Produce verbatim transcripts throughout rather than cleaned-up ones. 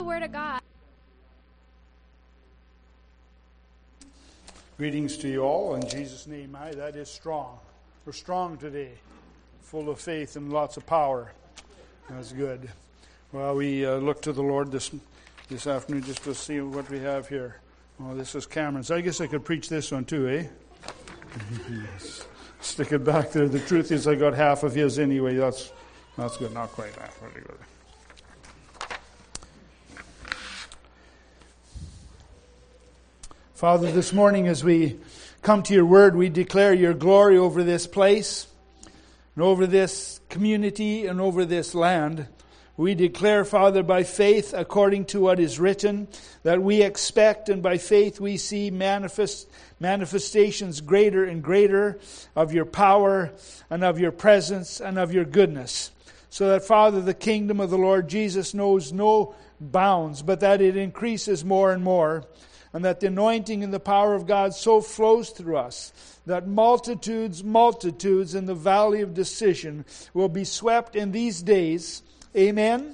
The Word of God. Greetings to you all in Jesus' name. Aye, that is strong. We're strong today, full of faith and lots of power. That's good. Well, we uh, look to the Lord this this afternoon just to see what we have here. Oh, this is Cameron's. I guess I could preach this one too, eh? Yes. Stick it back there. The truth is, I got half of his anyway. That's that's good. Not quite half. Very good. Father, this morning as we come to your word, we declare your glory over this place and over this community and over this land. We declare, Father, by faith, according to what is written, that we expect and by faith we see manifest, manifestations greater and greater of your power and of your presence and of your goodness. So that, Father, the kingdom of the Lord Jesus knows no bounds, but that it increases more and more. And that the anointing and the power of God so flows through us that multitudes, multitudes in the valley of decision will be swept in these days. Amen?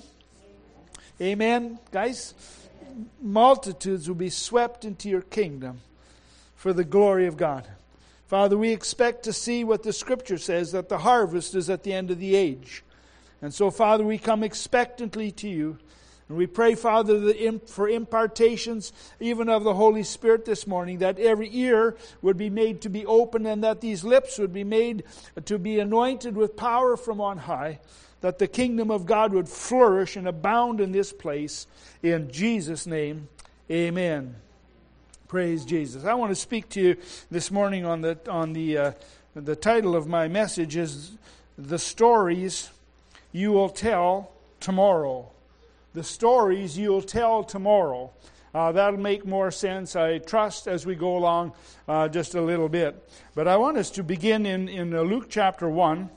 Amen, guys? Multitudes will be swept into your kingdom for the glory of God. Father, we expect to see what the Scripture says, that the harvest is at the end of the age. And so, Father, we come expectantly to you. And we pray, Father, that for impartations even of the Holy Spirit this morning, that every ear would be made to be open and that these lips would be made to be anointed with power from on high, that the kingdom of God would flourish and abound in this place. In Jesus' name, amen. Praise Jesus. I want to speak to you this morning on the on the uh, the title of my message is The Stories You Will Tell Tomorrow. The stories you'll tell tomorrow. Uh, that'll make more sense, I trust, as we go along uh, just a little bit. But I want us to begin in, in uh, Luke chapter one.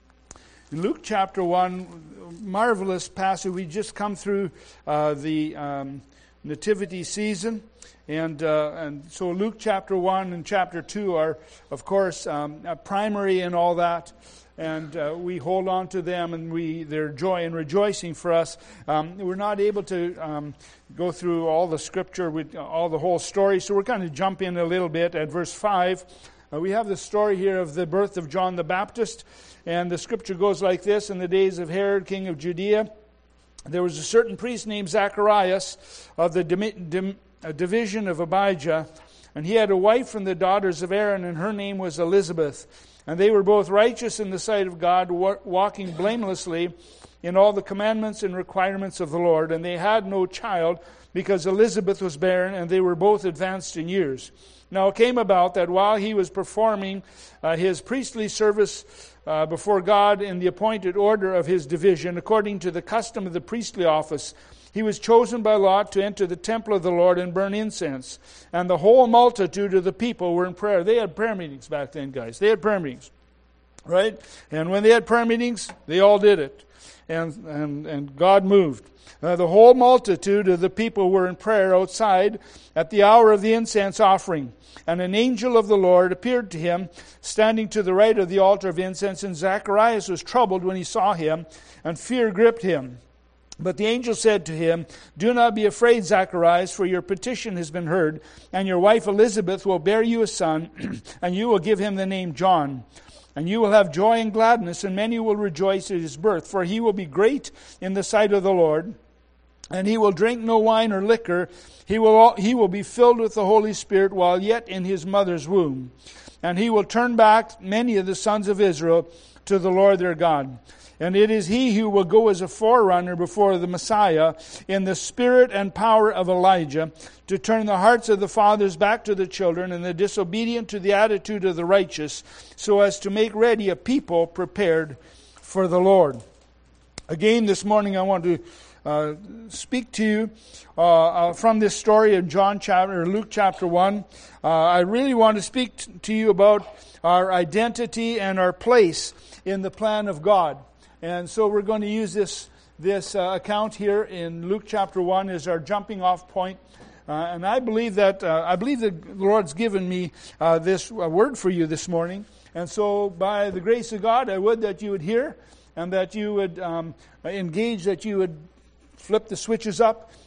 In Luke chapter one, marvelous passage. We just come through uh, the um, nativity season. And uh, and so Luke chapter one and chapter two are, of course, um, primary in all that. And uh, we hold on to them, and we their joy and rejoicing for us. Um, we're not able to um, go through all the scripture, with all the whole story, so we're going to jump in a little bit at verse five. Uh, we have the story here of the birth of John the Baptist, and the scripture goes like this: in the days of Herod, king of Judea, there was a certain priest named Zacharias of the dim- dim- division of Abijah, and he had a wife from the daughters of Aaron, and her name was Elizabeth. And they were both righteous in the sight of God, walking blamelessly in all the commandments and requirements of the Lord. And they had no child, because Elizabeth was barren, and they were both advanced in years. Now it came about that while he was performing uh, his priestly service uh, before God in the appointed order of his division, according to the custom of the priestly office, he was chosen by lot to enter the temple of the Lord and burn incense. And the whole multitude of the people were in prayer. They had prayer meetings back then, guys. They had prayer meetings, right? And when they had prayer meetings, they all did it. And and, and God moved. Uh, the whole multitude of the people were in prayer outside at the hour of the incense offering. And an angel of the Lord appeared to him, standing to the right of the altar of incense. And Zacharias was troubled when he saw him, and fear gripped him. But the angel said to him, "Do not be afraid, Zacharias, for your petition has been heard, and your wife Elizabeth will bear you a son, and you will give him the name John. And you will have joy and gladness, and many will rejoice at his birth, for he will be great in the sight of the Lord. And he will drink no wine or liquor. He will he will be filled with the Holy Spirit while yet in his mother's womb. And he will turn back many of the sons of Israel to the Lord their God. And it is he who will go as a forerunner before the Messiah in the spirit and power of Elijah, to turn the hearts of the fathers back to the children and the disobedient to the attitude of the righteous, so as to make ready a people prepared for the Lord." Again, this morning I want to uh, speak to you uh, uh, from this story of John chapter, or Luke chapter one. Uh, I really want to speak t- to you about our identity and our place in the plan of God. And so we're going to use this this uh, account here in Luke chapter one as our jumping off point. Uh, and I believe that uh, I believe that the Lord's given me uh, this uh, word for you this morning. And so by the grace of God, I would that you would hear and that you would um, engage, that you would flip the switches up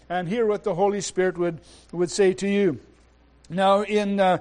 and hear what the Holy Spirit would, would say to you. Now, in uh,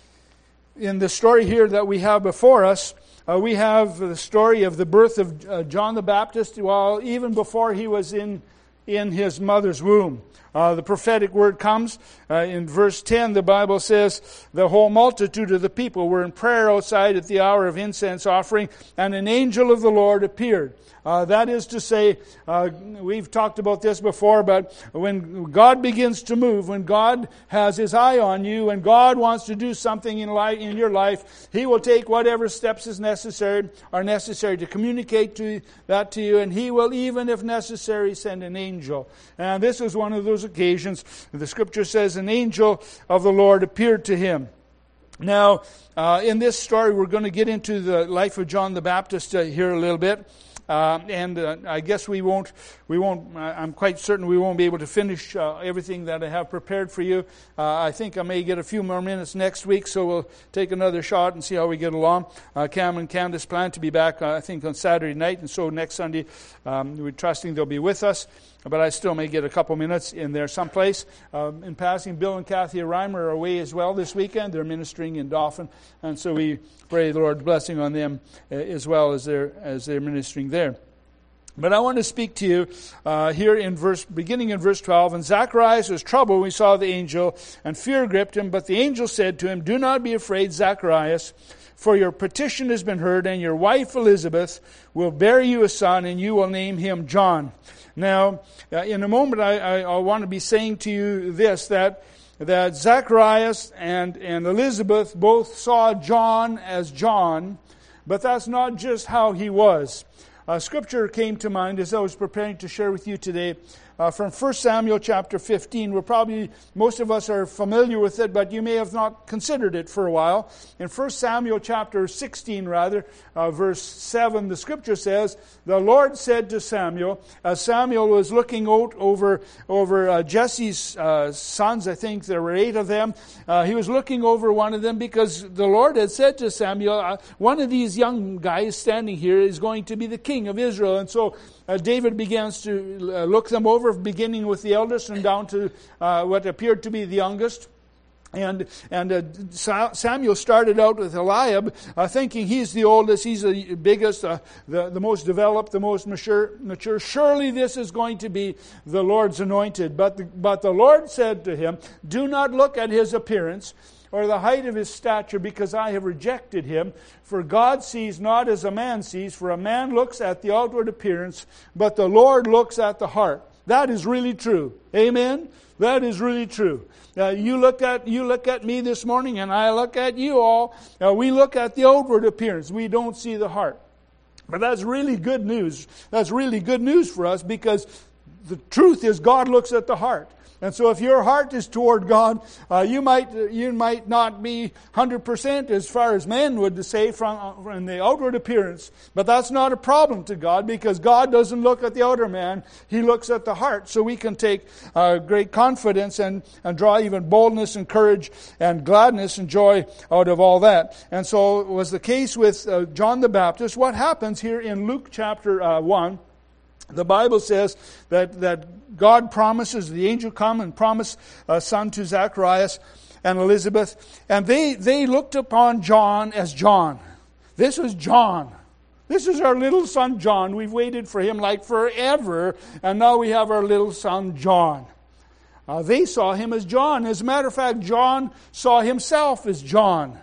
in the story here that we have before us, uh, we have the story of the birth of uh, John the Baptist, well, even before he was in, in his mother's womb. Uh, the prophetic word comes. Uh, in verse ten, the Bible says, the whole multitude of the people were in prayer outside at the hour of incense offering, and an angel of the Lord appeared. Uh, that is to say, uh, we've talked about this before, but when God begins to move, when God has His eye on you, when God wants to do something in life, in your life, He will take whatever steps is necessary, are necessary to communicate to that to you, and He will, even if necessary, send an angel. And this is one of those occasions. The Scripture says an angel of the Lord appeared to him. Now, uh, in this story, we're going to get into the life of John the Baptist uh, here a little bit. Uh, and uh, I guess we won't, we won't, I'm quite certain we won't be able to finish uh, everything that I have prepared for you. Uh, I think I may get a few more minutes next week, so we'll take another shot and see how we get along. Uh, Cam and Candace plan to be back, uh, I think, on Saturday night, and so next Sunday, um, we're trusting they'll be with us. But I still may get a couple minutes in there someplace. Um, in passing, Bill and Kathy Reimer are away as well this weekend. They're ministering in Dauphin, and so we pray the Lord's blessing on them uh, as well as they're as they're ministering there. But I want to speak to you uh, here in verse, beginning in verse twelve. And Zacharias was troubled when he saw the angel, and fear gripped him. But the angel said to him, "Do not be afraid, Zacharias, for your petition has been heard, and your wife Elizabeth will bear you a son, and you will name him John." Now, uh, in a moment, I, I, I want to be saying to you this, that that Zacharias and, and Elizabeth both saw John as John, but that's not just how he was. Uh, scripture came to mind as I was preparing to share with you today uh, from First Samuel chapter fifteen. We're probably, most of us are familiar with it, but you may have not considered it for a while. In First Samuel chapter sixteen, rather, uh, verse seven, the scripture says, "The Lord said to Samuel," as Samuel was looking out over, over uh, Jesse's uh, sons, I think there were eight of them, uh, he was looking over one of them because the Lord had said to Samuel, uh, one of these young guys standing here is going to be the king of Israel. And so uh, David begins to uh, look them over, beginning with the eldest and down to uh, what appeared to be the youngest. And and uh, Samuel started out with Eliab, uh, thinking he's the oldest, he's the biggest, uh, the, the most developed, the most mature, mature. Surely this is going to be the Lord's anointed. But the, but the Lord said to him, "Do not look at his appearance or the height of his stature, because I have rejected him. For God sees not as a man sees, for a man looks at the outward appearance, but the Lord looks at the heart." That is really true. Amen? That is really true. Uh, you look at you look at me this morning, and I look at you all. Uh, we look at the outward appearance. We don't see the heart. But that's really good news. That's really good news for us, because the truth is God looks at the heart. And so if your heart is toward God, uh, you might you might not be one hundred percent as far as man would say from, from the outward appearance. But that's not a problem to God, because God doesn't look at the outer man. He looks at the heart. So we can take uh, great confidence and, and draw even boldness and courage and gladness and joy out of all that. And so it was the case with uh, John the Baptist. What happens here in Luke chapter uh, one, the Bible says that, that God promises, the angel come and promise a son to Zacharias and Elizabeth. And they, they looked upon John as John. This is John. This is our little son John. We've waited for him like forever, and now we have our little son John. Uh, they saw him as John. As a matter of fact, John saw himself as John.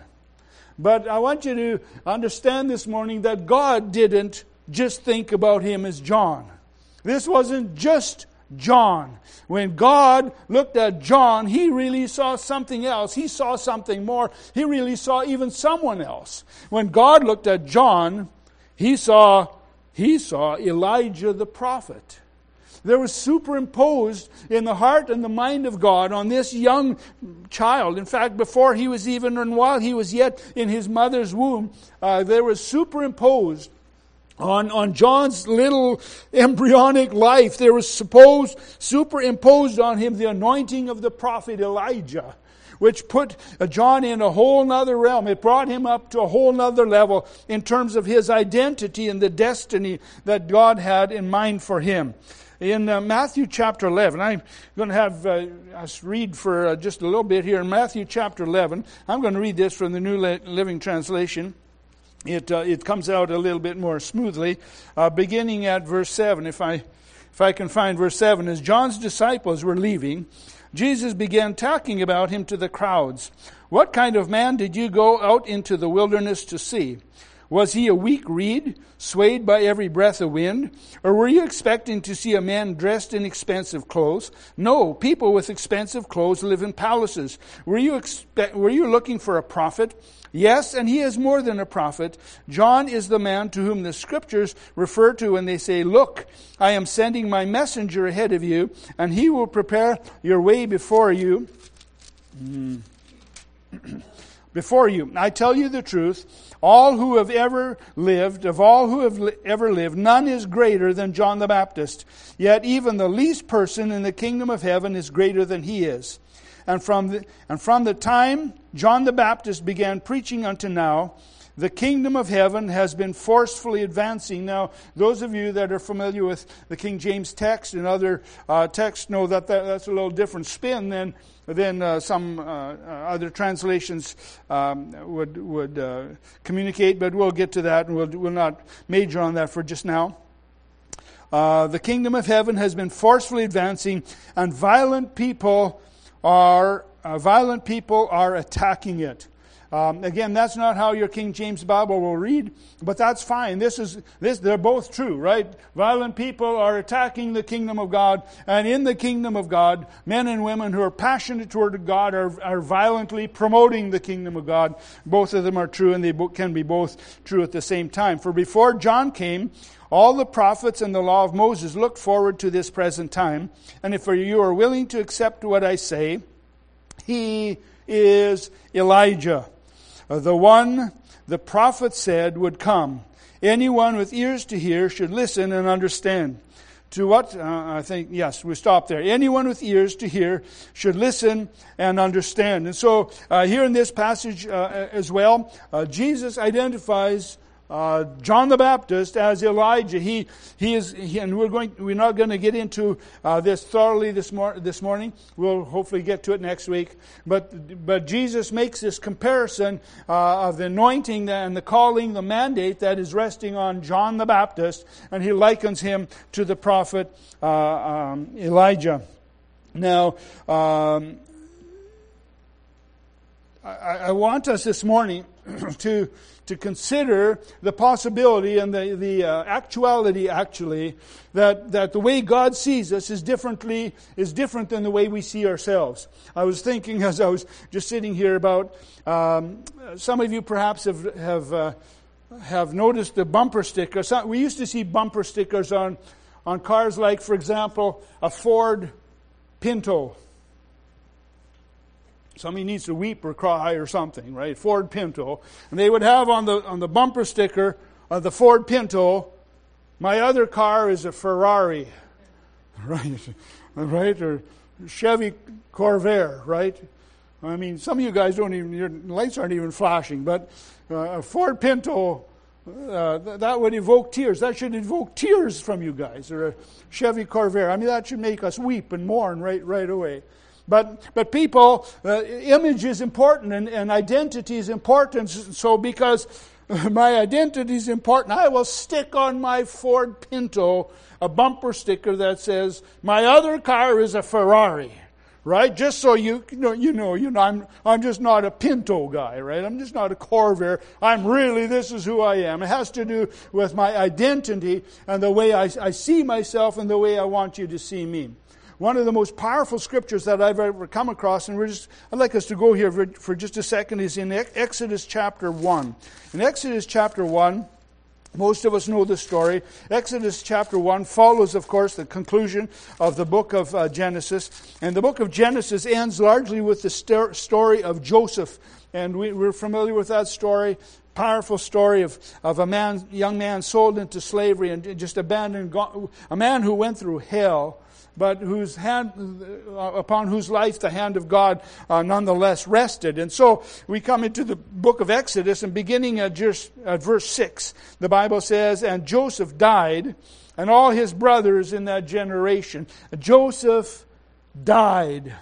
But I want you to understand this morning that God didn't just think about him as John. This wasn't just John. When God looked at John, He really saw something else. He saw something more. He really saw even someone else. When God looked at John, He saw, he saw Elijah the prophet. There was superimposed in the heart and the mind of God on this young child. In fact, before he was even, and while he was yet in his mother's womb, uh, there was superimposed On, on John's little embryonic life, there was supposed, superimposed on him the anointing of the prophet Elijah, which put John in a whole nother realm. It brought him up to a whole nother level in terms of his identity and the destiny that God had in mind for him. In uh, Matthew chapter eleven, I'm going to have uh, us read for uh, just a little bit here. In Matthew chapter eleven, I'm going to read this from the New Living Translation. It uh, it comes out a little bit more smoothly, uh, beginning at verse seven. If I if I can find verse seven, as John's disciples were leaving, Jesus began talking about him to the crowds. What kind of man did you go out into the wilderness to see? Was he a weak reed, swayed by every breath of wind? Or were you expecting to see a man dressed in expensive clothes? No, people with expensive clothes live in palaces. Were you expe- were you looking for a prophet? Yes, and he is more than a prophet. John is the man to whom the scriptures refer to when they say, look, I am sending my messenger ahead of you, and he will prepare your way before you. Mm. Before you. I tell you the truth, all who have ever lived, of all who have li- ever lived, none is greater than John the Baptist. Yet even the least person in the kingdom of heaven is greater than he is. And from the, and from the time John the Baptist began preaching unto now, the kingdom of heaven has been forcefully advancing. Now, those of you that are familiar with the King James text and other uh, texts know that, that that's a little different spin than than uh, some uh, other translations um, would would uh, communicate. But we'll get to that, and we'll we'll not major on that for just now. Uh, the kingdom of heaven has been forcefully advancing, and violent people are uh, violent people are attacking it. Um, again, that's not how your King James Bible will read, but that's fine. This is this; they're both true, right? Violent people are attacking the kingdom of God, and in the kingdom of God, men and women who are passionate toward God are, are violently promoting the kingdom of God. Both of them are true, and they can be both true at the same time. For before John came, all the prophets and the law of Moses looked forward to this present time. And if you are willing to accept what I say, he is Elijah, the one the prophet said would come. Anyone with ears to hear should listen and understand. To what? Uh, I think, yes, we stop there. Anyone with ears to hear should listen and understand. And so uh, here in this passage uh, as well, uh, Jesus identifies Uh, John the Baptist as Elijah. He he is, he, and we're going. We're not going to get into uh, this thoroughly this mor- this morning. We'll hopefully get to it next week. But but Jesus makes this comparison uh, of the anointing and the calling, the mandate that is resting on John the Baptist, and he likens him to the prophet uh, um, Elijah. Now, um, I, I want us this morning to. to consider the possibility and the, the uh, actuality, actually, that, that the way God sees us is differently is different than the way we see ourselves. I was thinking as I was just sitting here about um, some of you perhaps have have uh, have noticed the bumper stickers. We used to see bumper stickers on on cars, like, for example, a Ford Pinto. Somebody needs to weep or cry or something, right? Ford Pinto. And they would have on the on the bumper sticker of the Ford Pinto, my other car is a Ferrari. Right? Right? Or Chevy Corvair, right? I mean, some of you guys don't even, your lights aren't even flashing, but uh, a Ford Pinto, uh, th- that would evoke tears. That should evoke tears from you guys. Or a Chevy Corvair. I mean, that should make us weep and mourn right, right away. But but people, uh, image is important, and, and identity is important. So because my identity is important, I will stick on my Ford Pinto a bumper sticker that says, my other car is a Ferrari, right? Just so you, you know, you know, you know, I'm I'm just not a Pinto guy, right? I'm just not a Corvair. I'm really, this is who I am. It has to do with my identity and the way I, I see myself and the way I want you to see me. One of the most powerful scriptures that I've ever come across, and we're just, I'd like us to go here for, for just a second, is in Exodus chapter one. In Exodus chapter one, most of us know the story. Exodus chapter one follows, of course, the conclusion of the book of uh, Genesis. And the book of Genesis ends largely with the st- story of Joseph. And we, we're familiar with that story. Powerful story of, of a man, young man sold into slavery and just abandoned, a man who went through hell, but whose hand, upon whose life the hand of God uh, nonetheless rested. And so we come into the book of Exodus, and beginning at, just, at verse six, the Bible says, and Joseph died, and all his brothers in that generation. Joseph died,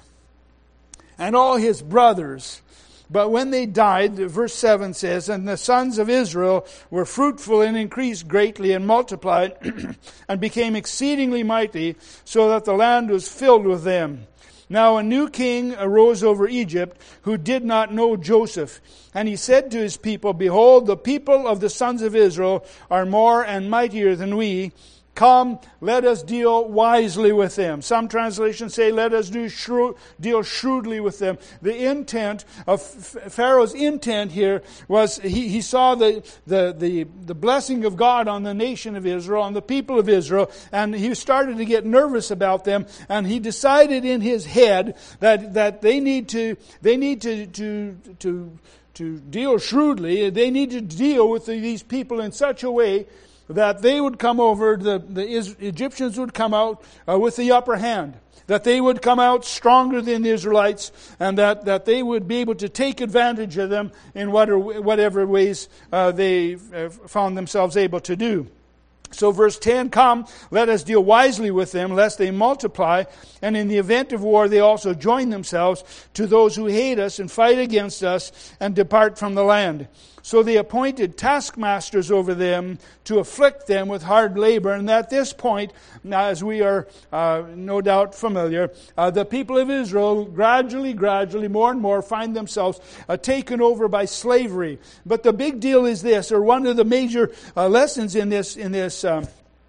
and all his brothers. But when they died, verse seven says, and the sons of Israel were fruitful and increased greatly and multiplied and became exceedingly mighty, so that the land was filled with them. Now a new king arose over Egypt, who did not know Joseph. And he said to his people, Behold, the people of the sons of Israel are more and mightier than we. Come, let us deal wisely with them. Some translations say, let us do shrewd, deal shrewdly with them. The intent of Pharaoh's intent here was he, he saw the, the, the, the blessing of God on the nation of Israel, on the people of Israel, and he started to get nervous about them, and he decided in his head that, that they need to, they need to, to, to, to deal shrewdly. They need to deal with these people in such a way that they would come over, the, the Egyptians would come out uh, with the upper hand, that they would come out stronger than the Israelites, and that, that they would be able to take advantage of them in whatever, whatever ways uh, they uh, found themselves able to do. So verse ten, Come, let us deal wisely with them, lest they multiply, and in the event of war they also join themselves to those who hate us and fight against us and depart from the land. So they appointed taskmasters over them to afflict them with hard labor. And at this point, as we are uh, no doubt familiar, uh, the people of Israel gradually, gradually, more and more find themselves uh, taken over by slavery. But the big deal is this, or one of the major uh, lessons in this in this um,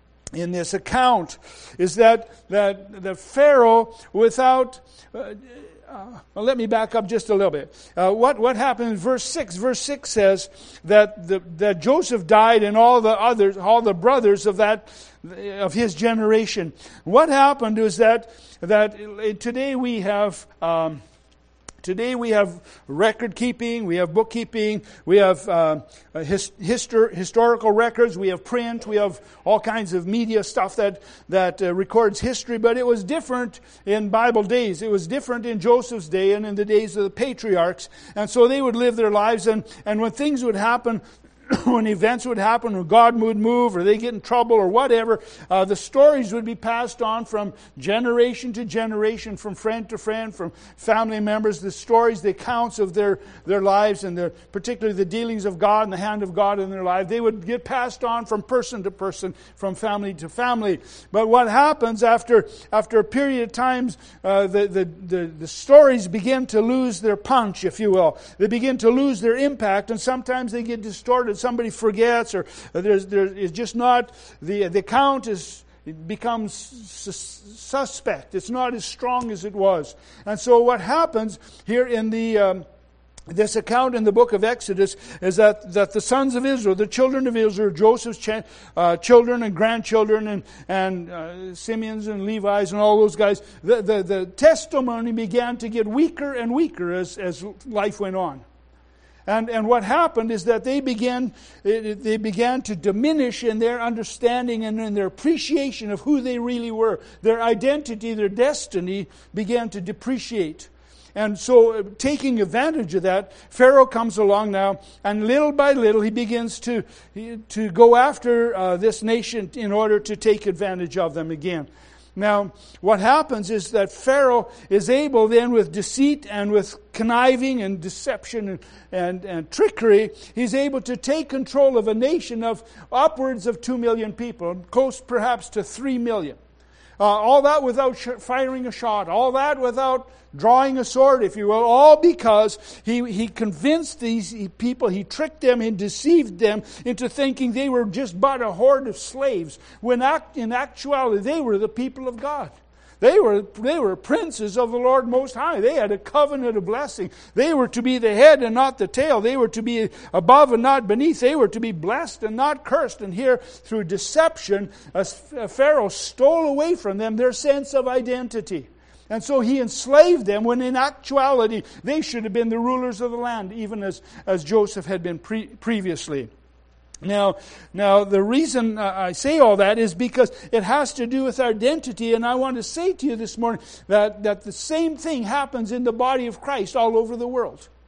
in this account, is that that the Pharaoh, without uh, Uh, well, let me back up just a little bit. Uh, what what happened in verse six? Verse six says that the, that Joseph died and all the others, all the brothers of that of his generation. What happened is that that today we have. Um, Today we have record keeping, we have bookkeeping, we have uh, his, histor- historical records, we have print, we have all kinds of media stuff that that uh, records history. But it was different in Bible days. It was different in Joseph's day and in the days of the patriarchs. And so they would live their lives, and, and when things would happen, when events would happen, or God would move, or they get in trouble, or whatever, uh, the stories would be passed on from generation to generation, from friend to friend, from family members. The stories, the accounts of their, their lives, and their, particularly the dealings of God and the hand of God in their life, they would get passed on from person to person, from family to family. But what happens after after a period of times, uh, the, the, the, the stories begin to lose their punch, if you will. They begin to lose their impact, and sometimes they get distorted. Somebody forgets, or there's there is just not the the account is it becomes sus- suspect. It's not as strong as it was. And so what happens here in the um, this account in the book of Exodus is that, that the sons of Israel, the children of Israel, Joseph's ch- uh, children and grandchildren, and and uh, Simeon's and Levi's and all those guys, the, the the testimony began to get weaker and weaker as as life went on. And and what happened is that they began they began to diminish in their understanding and in their appreciation of who they really were. Their identity, their destiny began to depreciate. And so, taking advantage of that, Pharaoh comes along now, and little by little he begins to to go after uh, this nation in order to take advantage of them again. Now, what happens is that Pharaoh is able then, with deceit and with conniving and deception and, and, and trickery, he's able to take control of a nation of upwards of two million people, close perhaps to three million. Uh, all that without sh- firing a shot, all that without drawing a sword, if you will, all because he, he convinced these people, he tricked them and deceived them into thinking they were just but a horde of slaves, when act, in actuality they were the people of God. They were they were princes of the Lord Most High. They had a covenant of blessing. They were to be the head and not the tail. They were to be above and not beneath. They were to be blessed and not cursed. And here, through deception, Pharaoh stole away from them their sense of identity. And so he enslaved them, when in actuality they should have been the rulers of the land, even as, as Joseph had been pre- previously. Now, now the reason I say all that is because it has to do with our identity, and I want to say to you this morning that, that the same thing happens in the body of Christ all over the world.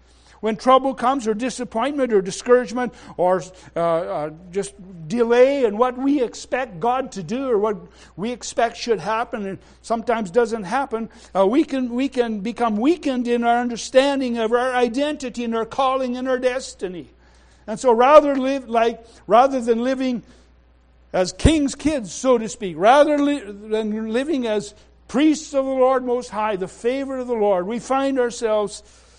when trouble comes, or disappointment, or discouragement, or uh, uh, just delay in what we expect God to do, or what we expect should happen, and sometimes doesn't happen, uh, we can we can become weakened in our understanding of our identity and our calling and our destiny. And so, rather live like rather than living as king's kids, so to speak, rather li- than living as priests of the Lord Most High, the favor of the Lord, we find ourselves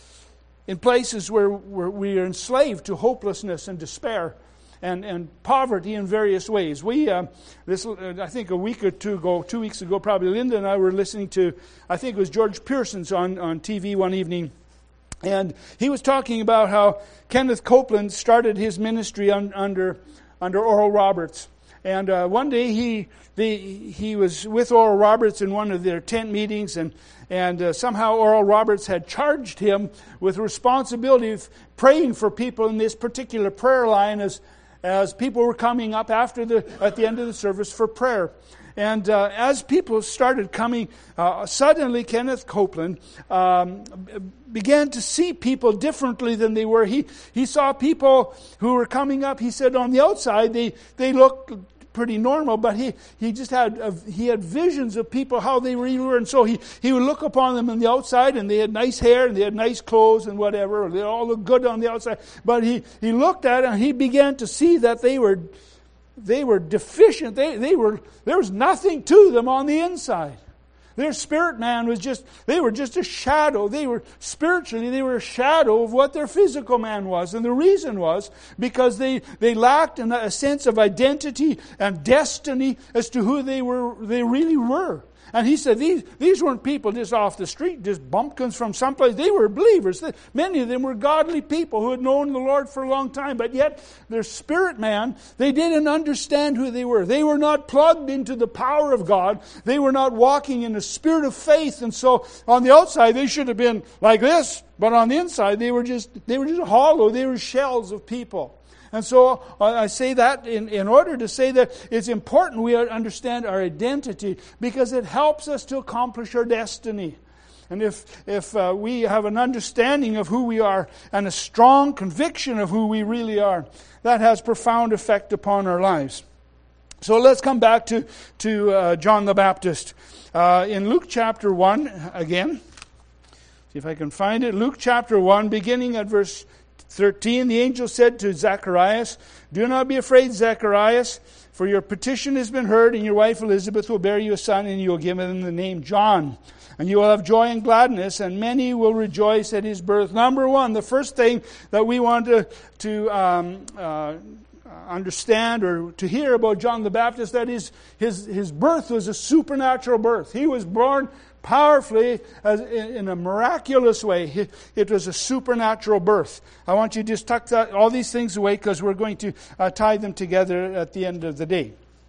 in places where, where we are enslaved to hopelessness and despair and, and poverty in various ways. We, uh, this, uh, I think a week or two ago, two weeks ago, probably Linda and I were listening to, I think it was George Pearson's on, on T V one evening. And he was talking about how Kenneth Copeland started his ministry un, under, under Oral Roberts. And uh, one day he the, he was with Oral Roberts in one of their tent meetings, and and uh, somehow Oral Roberts had charged him with responsibility of praying for people in this particular prayer line as as people were coming up after the at the end of the service for prayer. And uh, as people started coming, uh, suddenly Kenneth Copeland um, began to see people differently than they were. He he saw people who were coming up. He said on the outside they they looked pretty normal, but he, he just had uh, he had visions of people, how they really were, and so he, he would look upon them on the outside, and they had nice hair, and they had nice clothes, and whatever, they all looked good on the outside, but he, he looked at it, and he began to see that they were they were deficient, they, they were there was nothing to them on the inside. Their spirit man was just, they were just a shadow. They were, spiritually, they were a shadow of what their physical man was. And the reason was because they, they lacked a sense of identity and destiny as to who they were, they really were. And he said these, these weren't people just off the street, just bumpkins from someplace. They were believers. Many of them were godly people who had known the Lord for a long time. But yet, their spirit man, they didn't understand who they were. They were not plugged into the power of God. They were not walking in the spirit of faith. And so, on the outside, they should have been like this. But on the inside, they were just, they were just hollow. They were shells of people. And so I say that in, in order to say that it's important we understand our identity, because it helps us to accomplish our destiny. And if if uh, we have an understanding of who we are and a strong conviction of who we really are, that has profound effect upon our lives. So let's come back to, to uh, John the Baptist. Uh, in Luke chapter one, again, see if I can find it. Luke chapter one, beginning at verse thirteen, the angel said to Zacharias, "Do not be afraid, Zacharias, for your petition has been heard, and your wife Elizabeth will bear you a son, and you will give him the name John. And you will have joy and gladness, and many will rejoice at his birth." Number one, the first thing that we want to, to um, uh, understand or to hear about John the Baptist, that is, his, his birth was a supernatural birth. He was born powerfully, as in a miraculous way. It was a supernatural birth. I want you to just tuck that, all these things away, because we're going to uh, tie them together at the end of the day.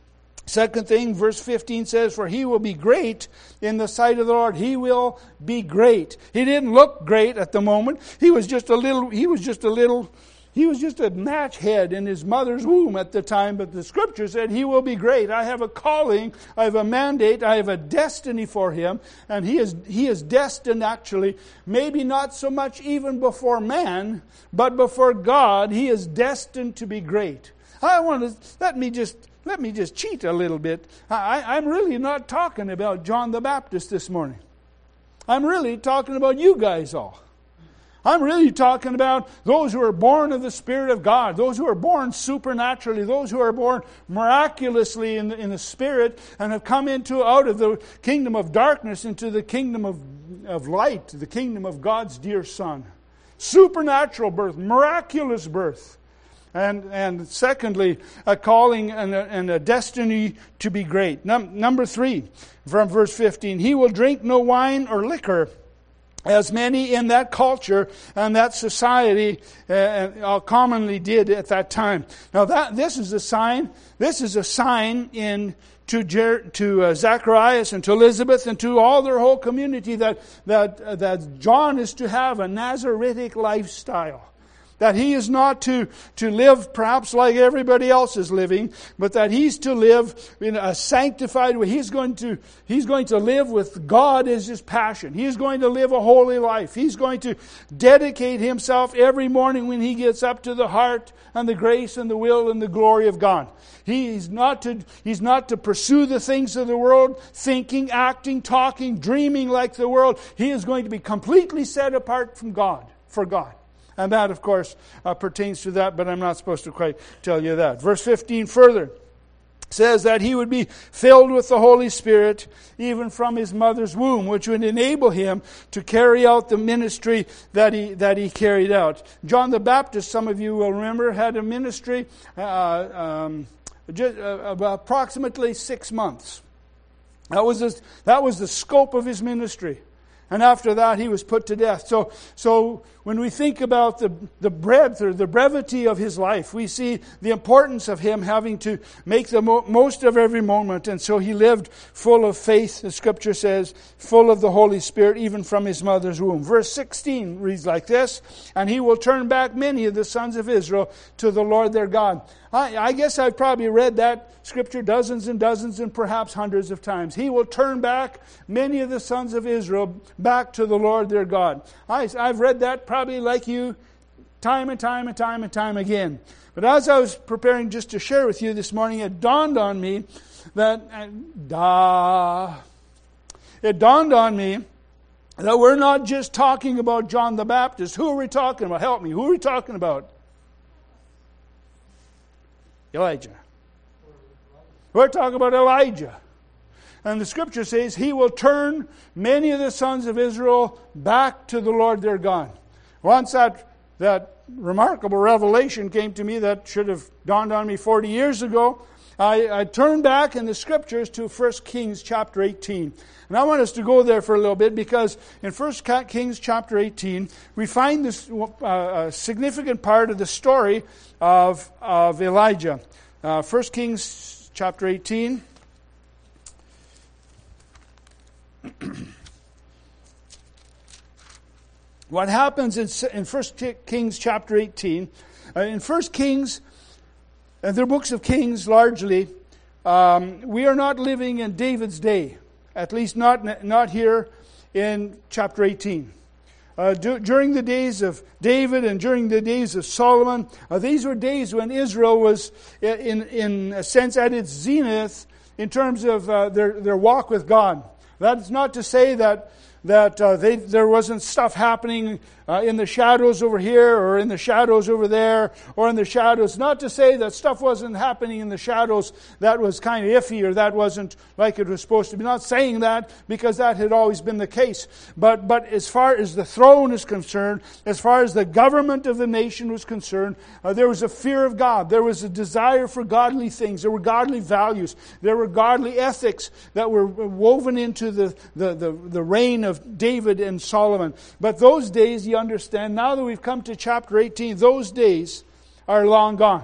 Second thing, verse fifteen says, "For he will be great in the sight of the Lord." He will be great. He didn't look great at the moment. He was just a little, he was just a little, he was just a match head in his mother's womb at the time, but the Scripture said he will be great. I have a calling, I have a mandate, I have a destiny for him, and he is he is destined actually, maybe not so much even before man, but before God, he is destined to be great. I want to, let me just, let me just cheat a little bit. I, I'm really not talking about John the Baptist this morning. I'm really talking about you guys all. I'm really talking about those who are born of the Spirit of God, those who are born supernaturally, those who are born miraculously in the, in the Spirit and have come into out of the kingdom of darkness into the kingdom of, of light, the kingdom of God's dear Son. Supernatural birth, miraculous birth. And and secondly, a calling and a, and a destiny to be great. Num, number three, from verse fifteen, "He will drink no wine or liquor, as many in that culture and that society uh, commonly did at that time." Now that this is a sign. This is a sign in to Jer, to uh, Zacharias and to Elizabeth and to all their whole community that that uh, that John is to have a Nazaritic lifestyle. That he is not to, to live perhaps like everybody else is living, but that he's to live in a sanctified way. He's going to, he's going to live with God as his passion. He's going to live a holy life. He's going to dedicate himself every morning when he gets up to the heart and the grace and the will and the glory of God. He's not to, he's not to pursue the things of the world, thinking, acting, talking, dreaming like the world. He is going to be completely set apart from God, for God. And that, of course, uh, pertains to that, but I'm not supposed to quite tell you that. Verse fifteen further says that he would be filled with the Holy Spirit even from his mother's womb, which would enable him to carry out the ministry that he that he carried out. John the Baptist, some of you will remember, had a ministry uh, um, just, uh, approximately six months. That was his, that was the scope of his ministry. And after that, he was put to death. So, so when we think about the, the breadth or the brevity of his life, we see the importance of him having to make the mo- most of every moment. And so he lived full of faith, the Scripture says, full of the Holy Spirit, even from his mother's womb. Verse sixteen reads like this, and he will turn back many of the sons of Israel to the Lord their God. I, I guess I've probably read that Scripture dozens and dozens and perhaps hundreds of times. He will turn back many of the sons of Israel back to the Lord their God. I, I've read that probably like you time and time and time and time again. But as I was preparing just to share with you this morning, it dawned on me that, uh, da, it dawned on me that we're not just talking about John the Baptist. Who are we talking about? Help me. Who are we talking about? Elijah. We're talking about Elijah. And the Scripture says he will turn many of the sons of Israel back to the Lord their God. Once that, that remarkable revelation came to me that should have dawned on me forty years ago, I, I turned back in the Scriptures to First Kings chapter eighteen. And I want us to go there for a little bit because in First Kings chapter eighteen, we find this uh, a significant part of the story of, of Elijah. Uh, First Kings chapter eighteen. What happens in, in First Kings chapter eighteen, uh, in First Kings, and they're books of Kings largely, um, we are not living in David's day, at least not, not here in chapter eighteen. Uh, do, during the days of David and during the days of Solomon, uh, these were days when Israel was, in, in a sense, at its zenith in terms of uh, their, their walk with God. That's not to say that that uh, they, there wasn't stuff happening uh, in the shadows over here or in the shadows over there or in the shadows. Not to say that stuff wasn't happening in the shadows that was kind of iffy or that wasn't like it was supposed to be. Not saying that because that had always been the case. But, but as far as the throne is concerned, as far as the government of the nation was concerned, uh, there was a fear of God. There was a desire for godly things. There were godly values. There were godly ethics that were woven into the, the, the, the reign of David and Solomon. But those days, you understand, now that we've come to chapter eighteen, those days are long gone.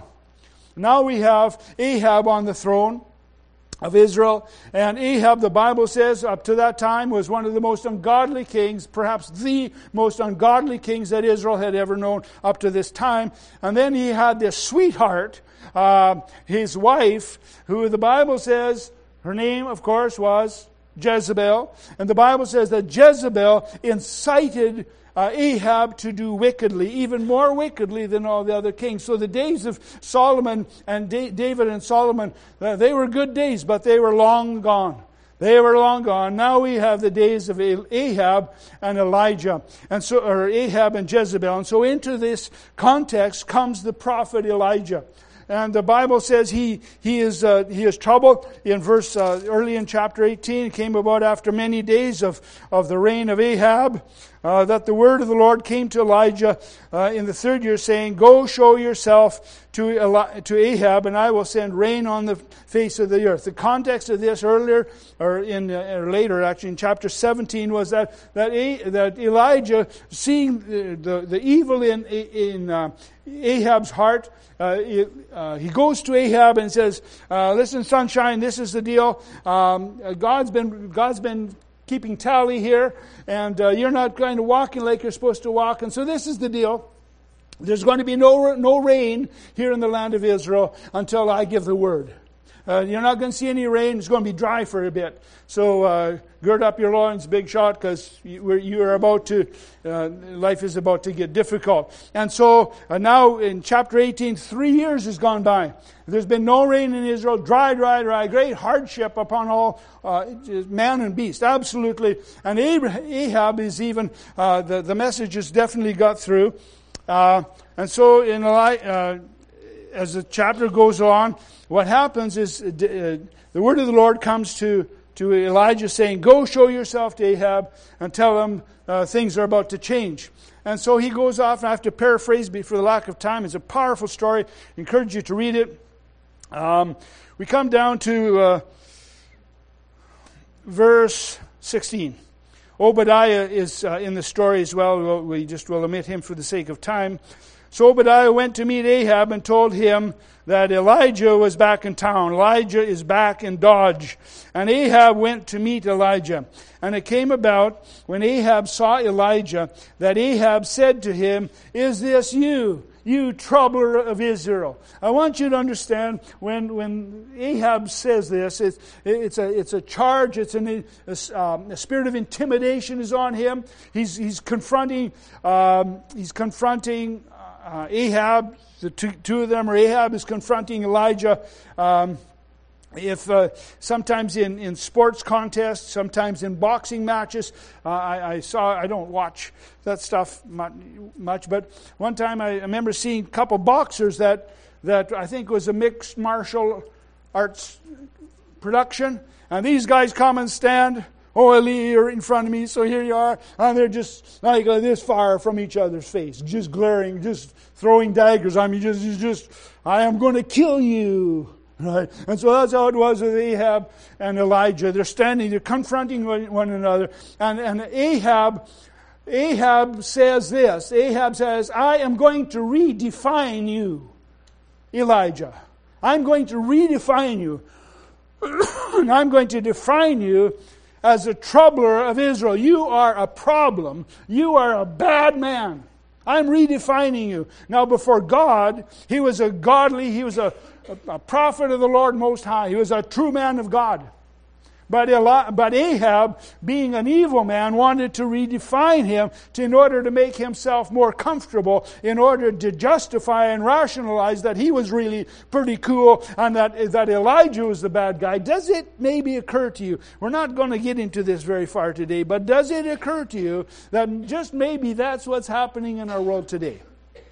Now we have Ahab on the throne of Israel. And Ahab, the Bible says, up to that time was one of the most ungodly kings, perhaps the most ungodly kings that Israel had ever known up to this time. And then he had this sweetheart, uh, his wife, who the Bible says, her name, of course, was Jezebel. And the Bible says that Jezebel incited uh, Ahab to do wickedly, even more wickedly than all the other kings. So the days of Solomon and da- David and Solomon, uh, they were good days, but they were long gone. They were long gone. Now we have the days of Ahab and Elijah, and so or Ahab and Jezebel. And so into this context comes the prophet Elijah. And the Bible says he he is uh, he is troubled. In verse uh, early in chapter eighteen, it came about after many days of, of the reign of Ahab uh, that the word of the Lord came to Elijah uh, in the third year, saying, "Go show yourself to Eli- to Ahab, and I will send rain on the face of the earth." The context of this earlier, or in uh, or later, actually in chapter seventeen, was that that A- that Elijah, seeing the the, the evil in in uh, Ahab's heart, uh, it, uh, he goes to Ahab and says, uh, "Listen, sunshine, this is the deal. Um, God's been God's been keeping tally here, and uh, you're not kind of walking like you're supposed to walk. And so this is the deal. there's going to be no no rain here in the land of Israel until I give the word. Uh, you're not going to see any rain. It's going to be dry for a bit. So uh, gird up your loins, big shot, because you, you are about to, uh, life is about to get difficult. And so uh, now in chapter eighteen, three years has gone by. There's been no rain in Israel. Dry, dry, dry. Great hardship upon all uh, man and beast. Absolutely. And Ahab is even, uh, the, the message has definitely got through. Uh, and so in uh, as the chapter goes on, what happens is uh, the word of the Lord comes to, to Elijah saying, go show yourself to Ahab and tell him uh, things are about to change. And so he goes off, and I have to paraphrase for the lack of time. It's a powerful story. I encourage you to read it. Um, we come down to uh, verse sixteen. Obadiah is uh, in the story as well. We just will omit him for the sake of time. So Obadiah went to meet Ahab and told him that Elijah was back in town. Elijah is back in Dodge. And Ahab went to meet Elijah. And it came about, when Ahab saw Elijah, that Ahab said to him, is this you, you troubler of Israel? I want you to understand, when when Ahab says this, it's, it's a it's a charge. It's an, a, um, a spirit of intimidation is on him. He's he's confronting um, he's confronting uh, Ahab. The two, two of them, or Ahab is confronting Elijah. Um, If uh, sometimes in, in sports contests, sometimes in boxing matches, uh, I, I saw, I don't watch that stuff much, but one time I remember seeing a couple boxers that, that I think was a mixed martial arts production, and these guys come and stand, oh, Ali, you're in front of me, so here you are, and they're just like this far from each other's face, just glaring, just throwing daggers. I mean, just, just, I am going to kill you. Right, and so that's how it was with Ahab and Elijah. They're standing, they're confronting one another, and and Ahab, Ahab says this. Ahab says, "I am going to redefine you, Elijah. I'm going to redefine you, and I'm going to define you as a troubler of Israel. You are a problem. You are a bad man. I'm redefining you." Now, before God, he was a godly, he was a, a, a prophet of the Lord Most High. He was a true man of God. But, Eli, but Ahab, being an evil man, wanted to redefine him to, in order to make himself more comfortable, in order to justify and rationalize that he was really pretty cool and that, that Elijah was the bad guy. Does it maybe occur to you, we're not going to get into this very far today, but does it occur to you that just maybe that's what's happening in our world today?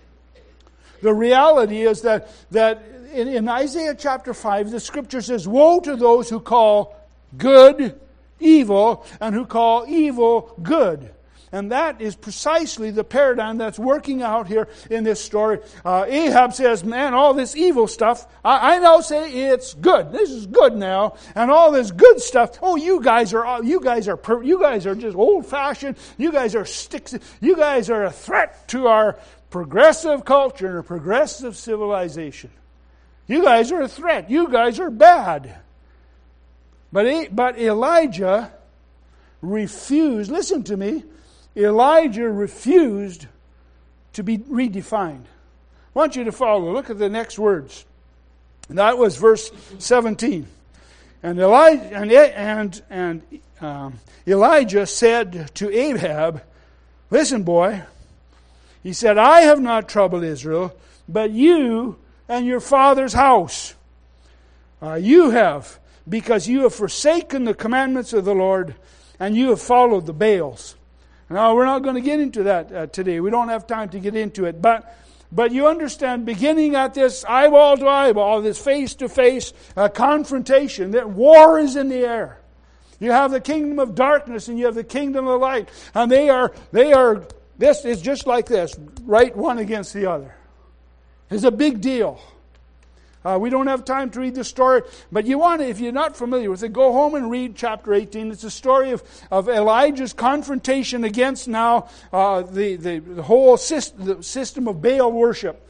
The reality is that, that in, in Isaiah chapter five, the scripture says, woe to those who call good evil, and who call evil good. And that is precisely the paradigm that's working out here in this story. Uh, Ahab says, man, all this evil stuff, I, I now say it's good. This is good now. And all this good stuff, oh, you guys are, you guys are, you guys are just old-fashioned. You guys are sticks. You guys are a threat to our progressive culture and a progressive civilization. You guys are a threat. You guys are bad. But, but Elijah refused, listen to me, Elijah refused to be redefined. I want you to follow. Look at the next words. And that was verse seventeen. And Elijah, and, and, and um, Elijah said to Ahab, listen, boy, he said, I have not troubled Israel, but you and your father's house. Uh, you have. Because you have forsaken the commandments of the Lord, and you have followed the Baals. Now, we're not going to get into that uh, today. We don't have time to get into it. But but you understand, beginning at this eyeball to eyeball, this face-to-face uh, confrontation, that war is in the air. You have the kingdom of darkness, and you have the kingdom of light. And they are, they are, this is just like this, right one against the other. It's a big deal. Uh, we don't have time to read the story, but you want to, if you're not familiar with it, go home and read chapter eighteen. It's a story of, of Elijah's confrontation against now uh, the, the, the whole system, the system of Baal worship.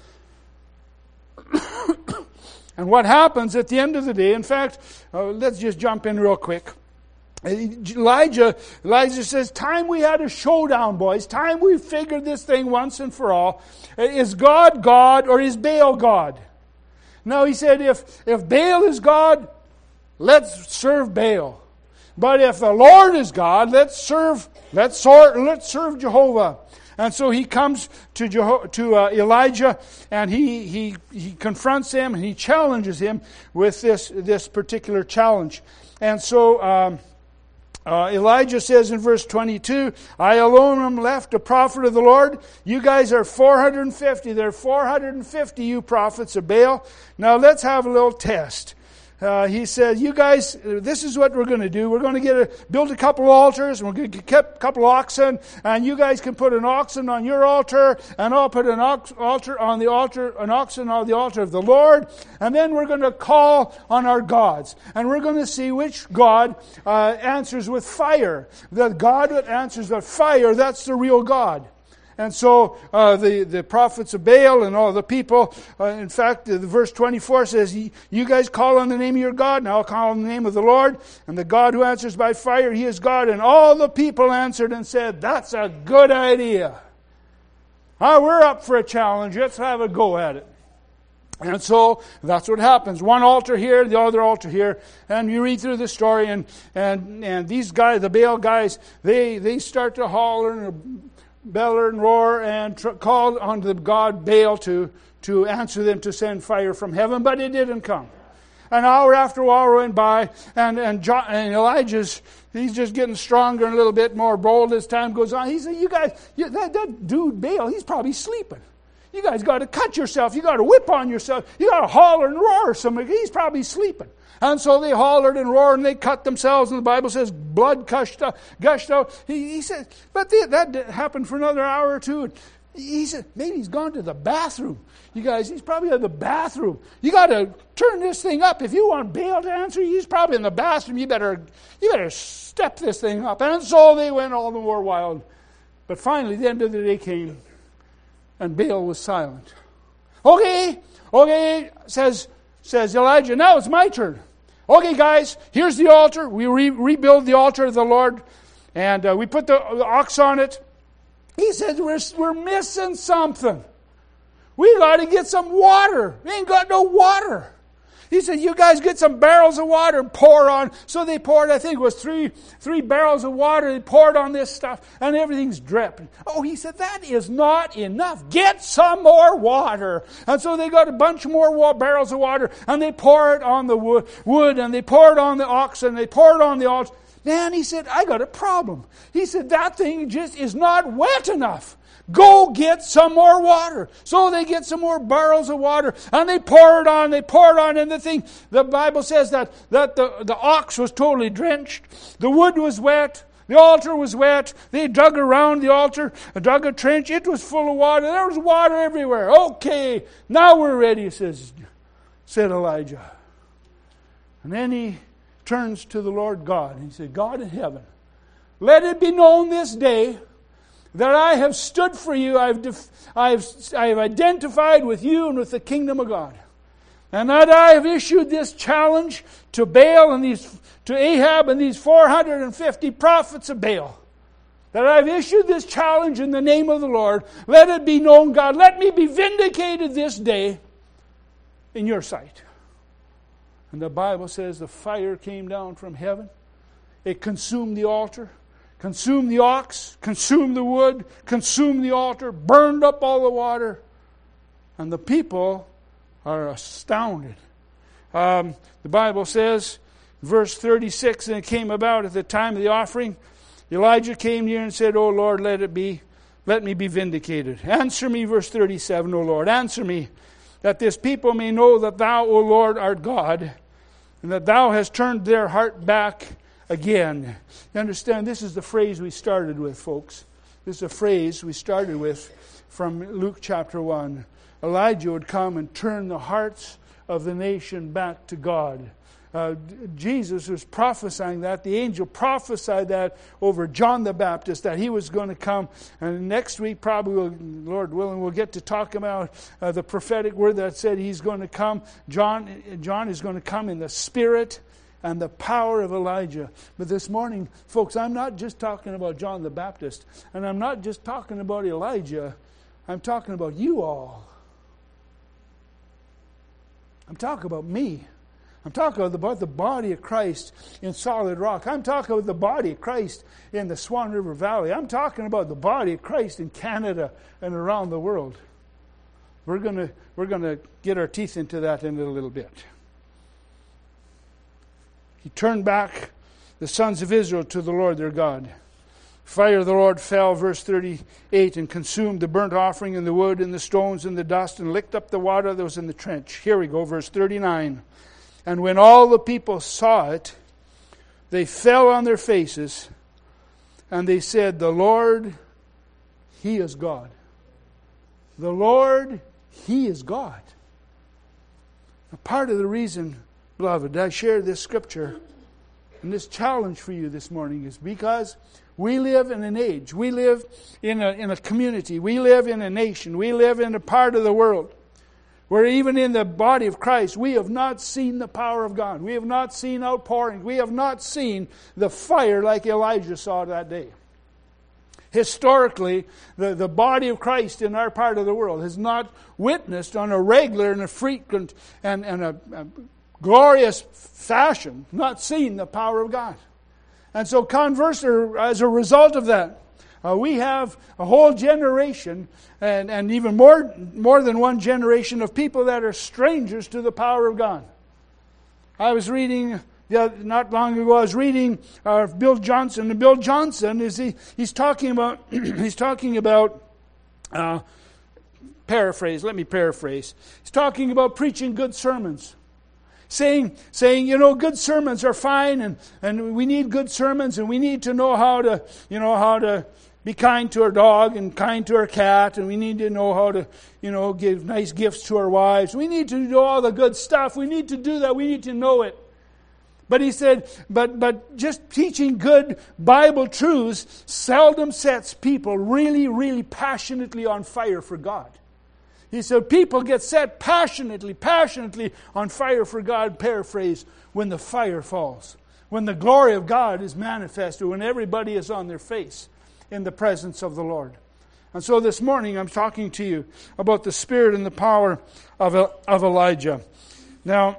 And what happens at the end of the day, in fact, uh, let's just jump in real quick. Elijah, Elijah says, time we had a showdown, boys. Time we figured this thing once and for all. Is God God or is Baal God? Now he said, if, if Baal is God, let's serve Baal. But if the Lord is God, let's serve, let's serve, let's serve Jehovah. And so he comes to Jeho- to uh, Elijah, and he, he he confronts him, and he challenges him with this this particular challenge. And so um, uh, Elijah says in verse twenty-two, I alone am left, a prophet of the Lord. You guys are four hundred fifty. There are four hundred fifty you prophets of Baal. Now let's have a little test. Uh, he said, you guys, this is what we're going to do. We're going to get a, build a couple of altars, and we're going to get a couple of oxen, and you guys can put an oxen on your altar, and I'll put an ox, altar on the altar, an oxen on the altar of the Lord, and then we're going to call on our gods, and we're going to see which God uh, answers with fire. The God that answers with fire, that's the real God. And so uh, the, the prophets of Baal and all the people, uh, in fact, the verse twenty-four says, you guys call on the name of your God, and I'll call on the name of the Lord. And the God who answers by fire, he is God. And all the people answered and said, that's a good idea. Ah, we're up for a challenge. Let's have a go at it. And so that's what happens. One altar here, the other altar here. And you read through the story, and and, and these guys, the Baal guys, they, they start to holler and beller and roar and tr- called on the god Baal to, to answer them, to send fire from heaven, but it didn't come. An hour after hour went by, and and, John, and Elijah's, he's just getting stronger and a little bit more bold as time goes on. He said, you guys, you, that, that dude Baal, he's probably sleeping. You guys got to cut yourself. You got to whip on yourself. You got to holler and roar. Something. He's probably sleeping. And so they hollered and roared and they cut themselves. And the Bible says blood gushed out. Gushed out. He, he said, but they, that happened for another hour or two. He said, maybe he's gone to the bathroom. You guys, he's probably in the bathroom. You got to turn this thing up. If you want Baal to answer, he's probably in the bathroom. You better, you better step this thing up. And so they went all the more wild. But finally, the end of the day came, and Baal was silent. Okay, okay, says says Elijah. Now it's my turn. Okay, guys, here's the altar. We re- rebuild the altar of the Lord, and uh, we put the, the ox on it. He says, we're, we're missing something. We got to get some water. We ain't got no water. He said, you guys get some barrels of water and pour on. So they poured, I think it was three three barrels of water. They poured on this stuff, and everything's dripping. Oh, he said, that is not enough. Get some more water. And so they got a bunch more wa- barrels of water, and they pour it on the wood, wood, and they pour it on the ox, and they pour it on the altar. Man, he said, I got a problem. He said, that thing just is not wet enough. Go get some more water. So they get some more barrels of water, and they pour it on, they pour it on, and the thing, the Bible says that, that the, the ox was totally drenched, the wood was wet, the altar was wet, they dug around the altar, dug a trench, it was full of water, there was water everywhere. Okay, now we're ready, says, said Elijah. And then he turns to the Lord God, and he said, God in heaven, let it be known this day that I have stood for you, I've, def- I've, I've identified with you and with the kingdom of God. And that I have issued this challenge to Baal and these, to Ahab and these four hundred fifty prophets of Baal. That I've issued this challenge in the name of the Lord. Let it be known, God. Let me be vindicated this day in your sight. And the Bible says the fire came down from heaven. It consumed the altar. Consumed the ox, consumed the wood, consumed the altar, burned up all the water. And the people are astounded. Um, the Bible says, verse thirty-six, and it came about at the time of the offering, Elijah came near and said, O Lord, let it be, let me be vindicated. Answer me, verse thirty-seven, O Lord, answer me, that this people may know that thou, O Lord, art God, and that thou hast turned their heart back again. You understand, this is the phrase we started with, folks. This is a phrase we started with from Luke chapter one. Elijah would come and turn the hearts of the nation back to God. Uh, Jesus was prophesying that. The angel prophesied that over John the Baptist, that he was going to come. And next week, probably, we'll, Lord willing, we'll get to talk about uh, the prophetic word that said he's going to come. John, John is going to come in the Spirit and the power of Elijah. But this morning, folks, I'm not just talking about John the Baptist, and I'm not just talking about Elijah. I'm talking about you all. I'm talking about me. I'm talking about the body of Christ in Solid Rock. I'm talking about the body of Christ in the Swan River Valley. I'm talking about the body of Christ in Canada and around the world. We're going to we're going to get our teeth into that in a little bit. He turned back the sons of Israel to the Lord their God. Fire of the Lord fell, verse thirty-eight, and consumed the burnt offering and the wood and the stones and the dust and licked up the water that was in the trench. Here we go, verse thirty-nine. And when all the people saw it, they fell on their faces, and they said, the Lord, He is God. The Lord, He is God. Now, part of the reason, beloved, I share this scripture and this challenge for you this morning is because we live in an age, we live in a, in a community, we live in a nation, we live in a part of the world where even in the body of Christ, we have not seen the power of God. We have not seen outpouring. We have not seen the fire like Elijah saw that day. Historically, the, the body of Christ in our part of the world has not witnessed on a regular and a frequent and, and a, a glorious fashion, not seen the power of God. And so conversely, as a result of that, Uh, we have a whole generation, and, and even more, more than one generation of people that are strangers to the power of God. I was reading, yeah, not long ago, I was reading uh, Bill Johnson, and Bill Johnson is he, he's talking about he's talking about uh, paraphrase. Let me paraphrase. He's talking about preaching good sermons. Saying, saying, you know, good sermons are fine, and, and we need good sermons, and we need to know how to, you know, how to be kind to our dog and kind to our cat, and we need to know how to, you know, give nice gifts to our wives. We need to do all the good stuff. We need to do that. We need to know it. But he said, but but just teaching good Bible truths seldom sets people really, really passionately on fire for God. He said, people get set passionately, passionately on fire for God, paraphrase, when the fire falls. When the glory of God is manifested, when everybody is on their face in the presence of the Lord. And so this morning I'm talking to you about the spirit and the power of, of Elijah. Now,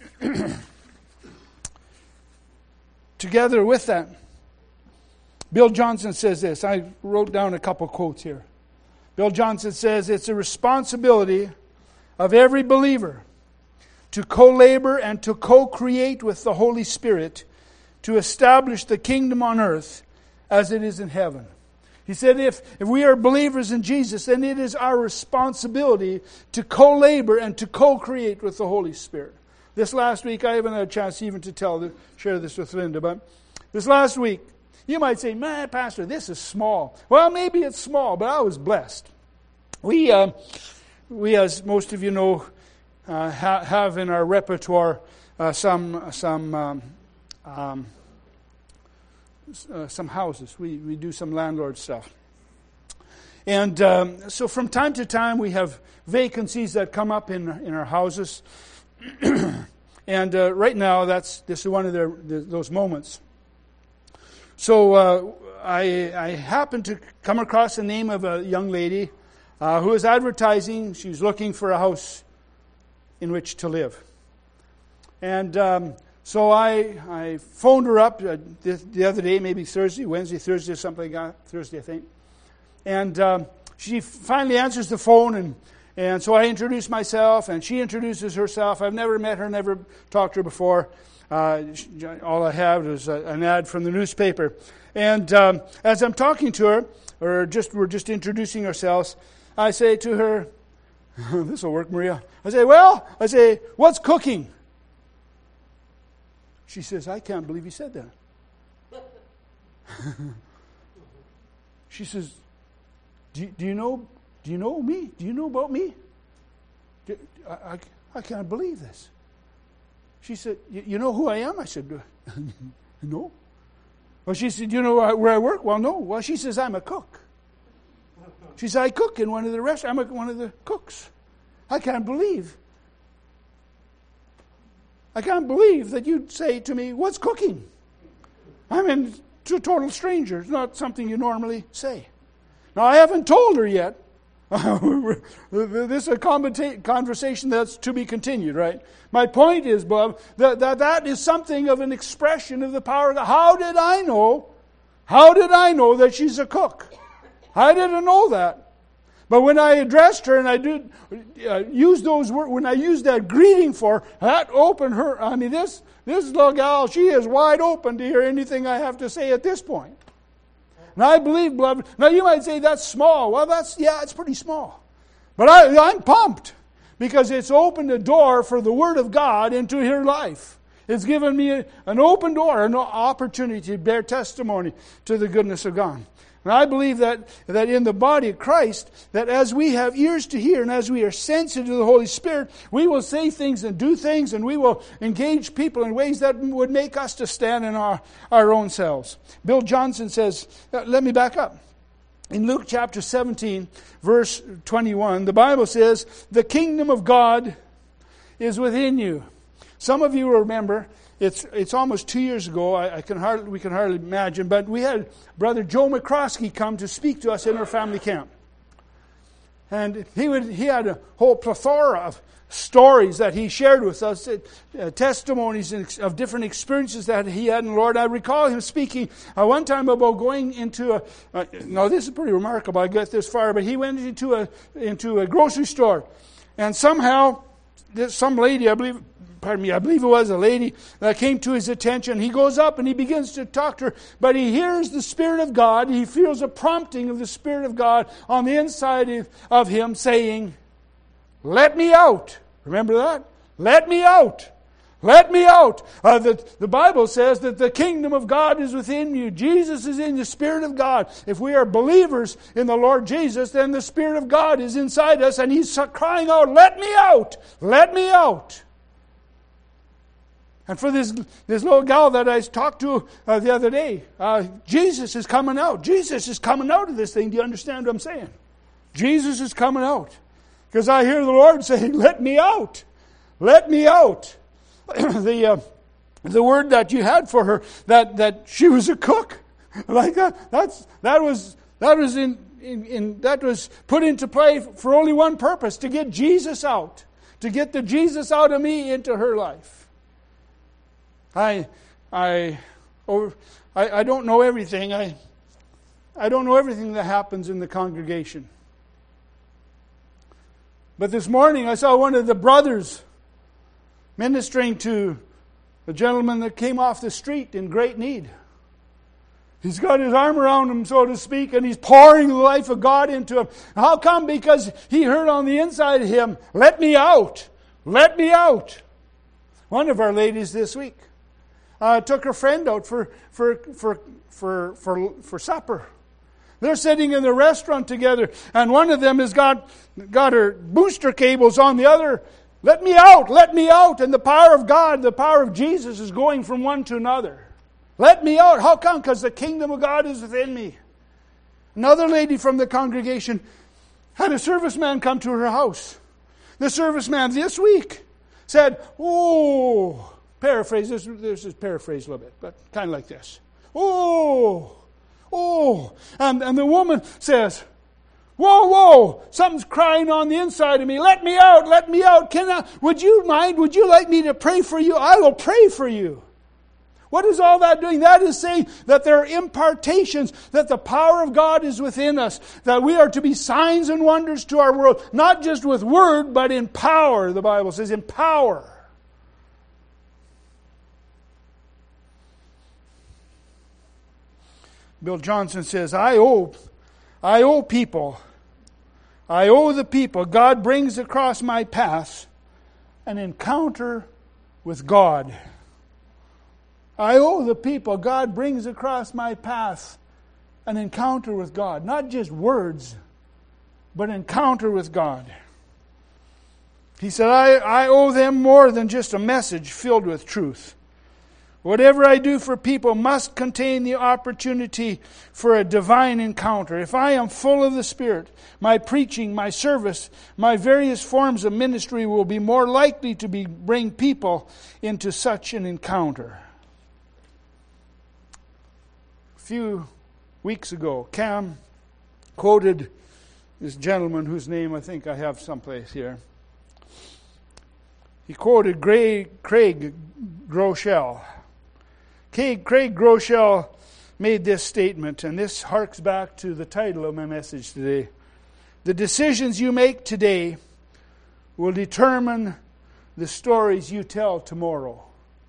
together with that, Bill Johnson says this. I wrote down a couple quotes here. Bill Johnson says, it's a responsibility of every believer to co-labor and to co-create with the Holy Spirit to establish the kingdom on earth as it is in heaven. He said, if, if we are believers in Jesus, then it is our responsibility to co-labor and to co-create with the Holy Spirit. This last week, I haven't had a chance even to tell, share this with Linda, but this last week, you might say, man, Pastor, this is small. Well, maybe it's small, but I was blessed. We, uh, we as most of you know, uh, ha- have in our repertoire uh, some some um, um, uh, some houses. We we do some landlord stuff, and um, so from time to time we have vacancies that come up in in our houses, and uh, right now that's this is one of their, the, those moments. So uh, I, I happened to come across the name of a young lady uh, who was advertising. She was looking for a house in which to live. And um, so I I phoned her up uh, the, the other day, maybe Thursday, Wednesday, Thursday, something like that, Thursday, I think. And um, she finally answers the phone, and, and so I introduce myself, and she introduces herself. I've never met her, never talked to her before. Uh, all I have is a, an ad from the newspaper. And um, as I'm talking to her, or just we're just introducing ourselves, I say to her, this will work, Maria. I say, well, I say, what's cooking? She says, I can't believe you said that. She says, do, do you know do you know me? Do you know about me? Do, I, I, I can't believe this. She said, you know who I am? I said, no. Well, she said, you know where I work? Well, no. Well, she says, I'm a cook. She said, I cook in one of the restaurants. I'm one of the cooks. I can't believe. I can't believe that you'd say to me, what's cooking? I mean, to a total stranger. It's not something you normally say. Now, I haven't told her yet. This is a conversation that's to be continued, right? My point is, Bob, that, that that is something of an expression of the power of God. How did I know? How did I know that she's a cook? I didn't know that. But when I addressed her and I did uh, use those words, when I used that greeting for her, that opened her. I mean, this this little gal, she is wide open to hear anything I have to say at this point. And I believe, beloved, now you might say that's small. Well, that's, yeah, it's pretty small. But I, I'm pumped because it's opened a door for the Word of God into her life. It's given me a, an open door, an opportunity to bear testimony to the goodness of God. And I believe that, that in the body of Christ, that as we have ears to hear and as we are sensitive to the Holy Spirit, we will say things and do things and we will engage people in ways that would make us to stand in our, our own selves. Bill Johnson says, let me back up. In Luke chapter seventeen, verse twenty-one, the Bible says, the kingdom of God is within you. Some of you will remember, It's it's almost two years ago. I, I can hardly we can hardly imagine, but we had Brother Joe McCroskey come to speak to us in our family camp, and he would he had a whole plethora of stories that he shared with us, uh, testimonies of different experiences that he had in the Lord. I recall him speaking uh, one time about going into a. Uh, now this is pretty remarkable. I got this far, but he went into a into a grocery store, and somehow this, some lady, I believe. Pardon me, I believe it was a lady that came to his attention. He goes up and he begins to talk to her, but he hears the Spirit of God. He feels a prompting of the Spirit of God on the inside of, of him saying, let me out. Remember that? Let me out. Let me out. Uh, the, the Bible says that the kingdom of God is within you. Jesus is in the Spirit of God. If we are believers in the Lord Jesus, then the Spirit of God is inside us and He's crying out, let me out. Let me out. And for this this little gal that I talked to uh, the other day, uh, Jesus is coming out. Jesus is coming out of this thing. Do you understand what I'm saying? Jesus is coming out. Because I hear the Lord saying, let me out. Let me out. the uh, the word that you had for her, that, that she was a cook. Like that, that's that was that was in, in, in that was put into play for only one purpose, to get Jesus out. To get the Jesus out of me into her life. I, I, over, I, I don't know everything. I, I don't know everything that happens in the congregation. But this morning I saw one of the brothers ministering to a gentleman that came off the street in great need. He's got his arm around him, so to speak, and he's pouring the life of God into him. How come? Because he heard on the inside of him, let me out. Let me out. One of our ladies this week Uh, took her friend out for for for for for for supper. They're sitting in the restaurant together, and one of them has got got her booster cables on the other. Let me out! Let me out! And the power of God, the power of Jesus, is going from one to another. Let me out! How come? Because the kingdom of God is within me. Another lady from the congregation had a serviceman come to her house. The serviceman this week said, "Oh." Paraphrase, this, this is paraphrased a little bit, but kind of like this. Oh, oh. And, and the woman says, whoa, whoa, something's crying on the inside of me. Let me out, let me out. Can I, would you mind, would you like me to pray for you? I will pray for you. What is all that doing? That is saying that there are impartations, that the power of God is within us, that we are to be signs and wonders to our world, not just with word, but in power, the Bible says, in power. Bill Johnson says, I owe, I owe people, I owe the people, God brings across my path an encounter with God. I owe the people, God brings across my path an encounter with God. Not just words, but encounter with God. He said, I, I owe them more than just a message filled with truth. Whatever I do for people must contain the opportunity for a divine encounter. If I am full of the Spirit, my preaching, my service, my various forms of ministry will be more likely to be, bring people into such an encounter. A few weeks ago, Cam quoted this gentleman whose name I think I have someplace here. He quoted Craig, Craig Groeschel. Craig Groeschel made this statement, and this harks back to the title of my message today. The decisions you make today will determine the stories you tell tomorrow.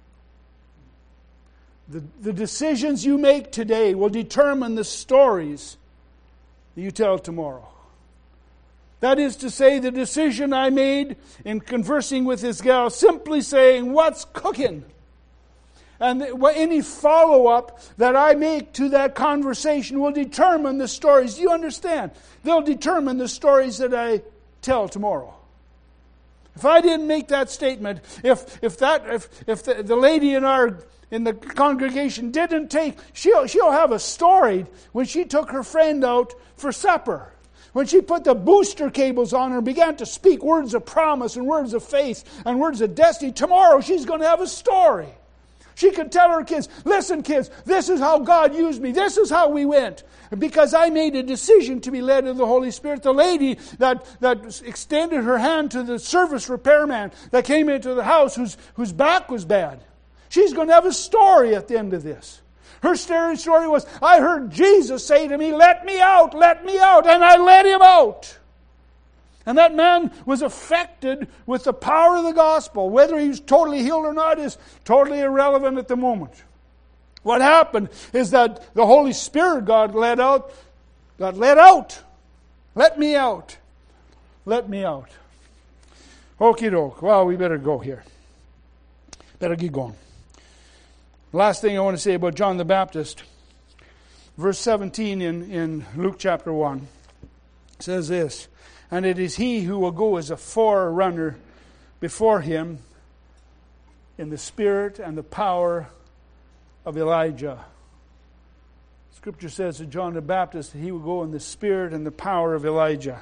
The, the decisions you make today will determine the stories you tell tomorrow. That is to say, the decision I made in conversing with this gal, simply saying, "What's cooking?" And any follow-up that I make to that conversation will determine the stories. Do you understand? They'll determine the stories that I tell tomorrow. If I didn't make that statement, if if that if if the, the lady in our in the congregation didn't take, she'll she'll have a story when she took her friend out for supper. When she put the booster cables on her and began to speak words of promise and words of faith and words of destiny, tomorrow she's going to have a story. She could tell her kids, "Listen, kids, this is how God used me. This is how we went. Because I made a decision to be led of the Holy Spirit." The lady that, that extended her hand to the service repairman that came into the house whose, whose back was bad. She's going to have a story at the end of this. Her story was, "I heard Jesus say to me, 'Let me out, let me out,' and I let him out." And that man was affected with the power of the gospel. Whether he was totally healed or not is totally irrelevant at the moment. What happened is that the Holy Spirit got let out, got let out. Let me out. Let me out. Okie doke. Well, we better go here. Better get going. Last thing I want to say about John the Baptist. Verse seventeen in, in Luke chapter one says this. "And it is he who will go as a forerunner before him in the spirit and the power of Elijah." Scripture says of John the Baptist that he will go in the spirit and the power of Elijah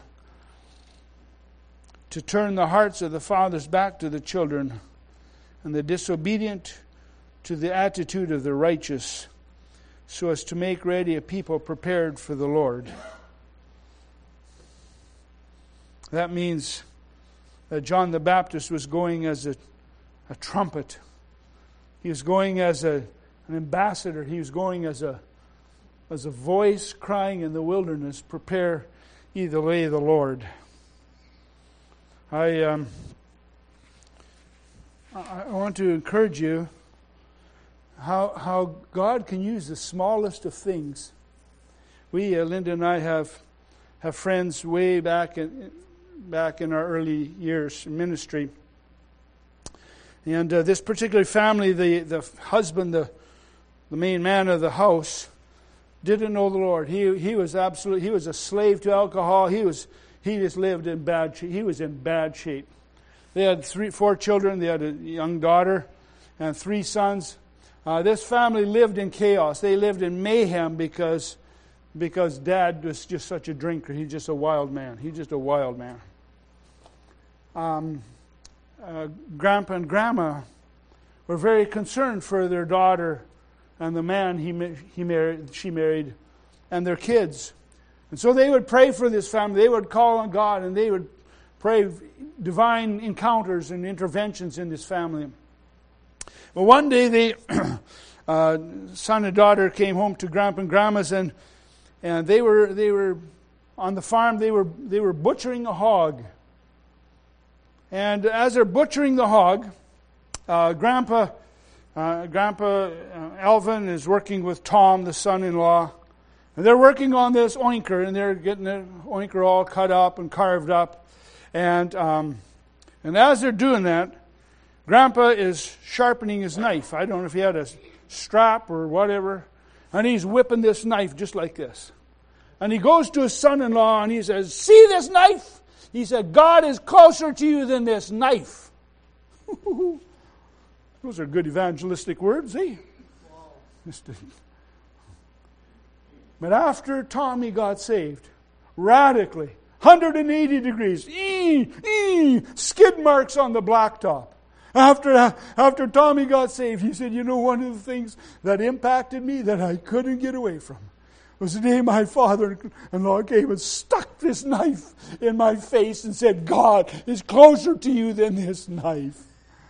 to turn the hearts of the fathers back to the children and the disobedient to the attitude of the righteous, so as to make ready a people prepared for the Lord. That means that John the Baptist was going as a, a trumpet. He was going as a, an ambassador. He was going as a, as a voice crying in the wilderness, "Prepare ye the way of the Lord." I, um, I want to encourage you how, how God can use the smallest of things. We, uh, Linda and I, have, have friends way back in... back in our early years in ministry. And uh, this particular family, the, the husband, the, the main man of the house, didn't know the Lord. He he was absolutely, he was a slave to alcohol. He was he just lived in bad shape. He was in bad shape. They had three, four children. They had a young daughter and three sons. Uh, this family lived in chaos. They lived in mayhem because because Dad was just such a drinker. He's just a wild man. He's just a wild man. Um, uh, Grandpa and Grandma were very concerned for their daughter and the man he he married, she married, and their kids. And so they would pray for this family. They would call on God, and they would pray divine encounters and interventions in this family. Well, one day, the uh, son and daughter came home to Grandpa and Grandma's, and and they were they were on the farm. They were they were butchering a hog. And as they're butchering the hog, uh, Grandpa, uh, Grandpa uh, Alvin is working with Tom, the son-in-law, and they're working on this oinker, and they're getting the oinker all cut up and carved up, and um, and as they're doing that, Grandpa is sharpening his knife. I don't know if he had a strap or whatever, and he's whipping this knife just like this, and he goes to his son-in-law and he says, "See this knife?" He said, "God is closer to you than this knife." Those are good evangelistic words, eh? But after Tommy got saved, radically, one hundred eighty degrees, ee, ee, skid marks on the blacktop. After, after Tommy got saved, he said, you know, one of the things that impacted me that I couldn't get away from was the day my father-in-law came and stuck this knife in my face and said, God is closer to you than this knife.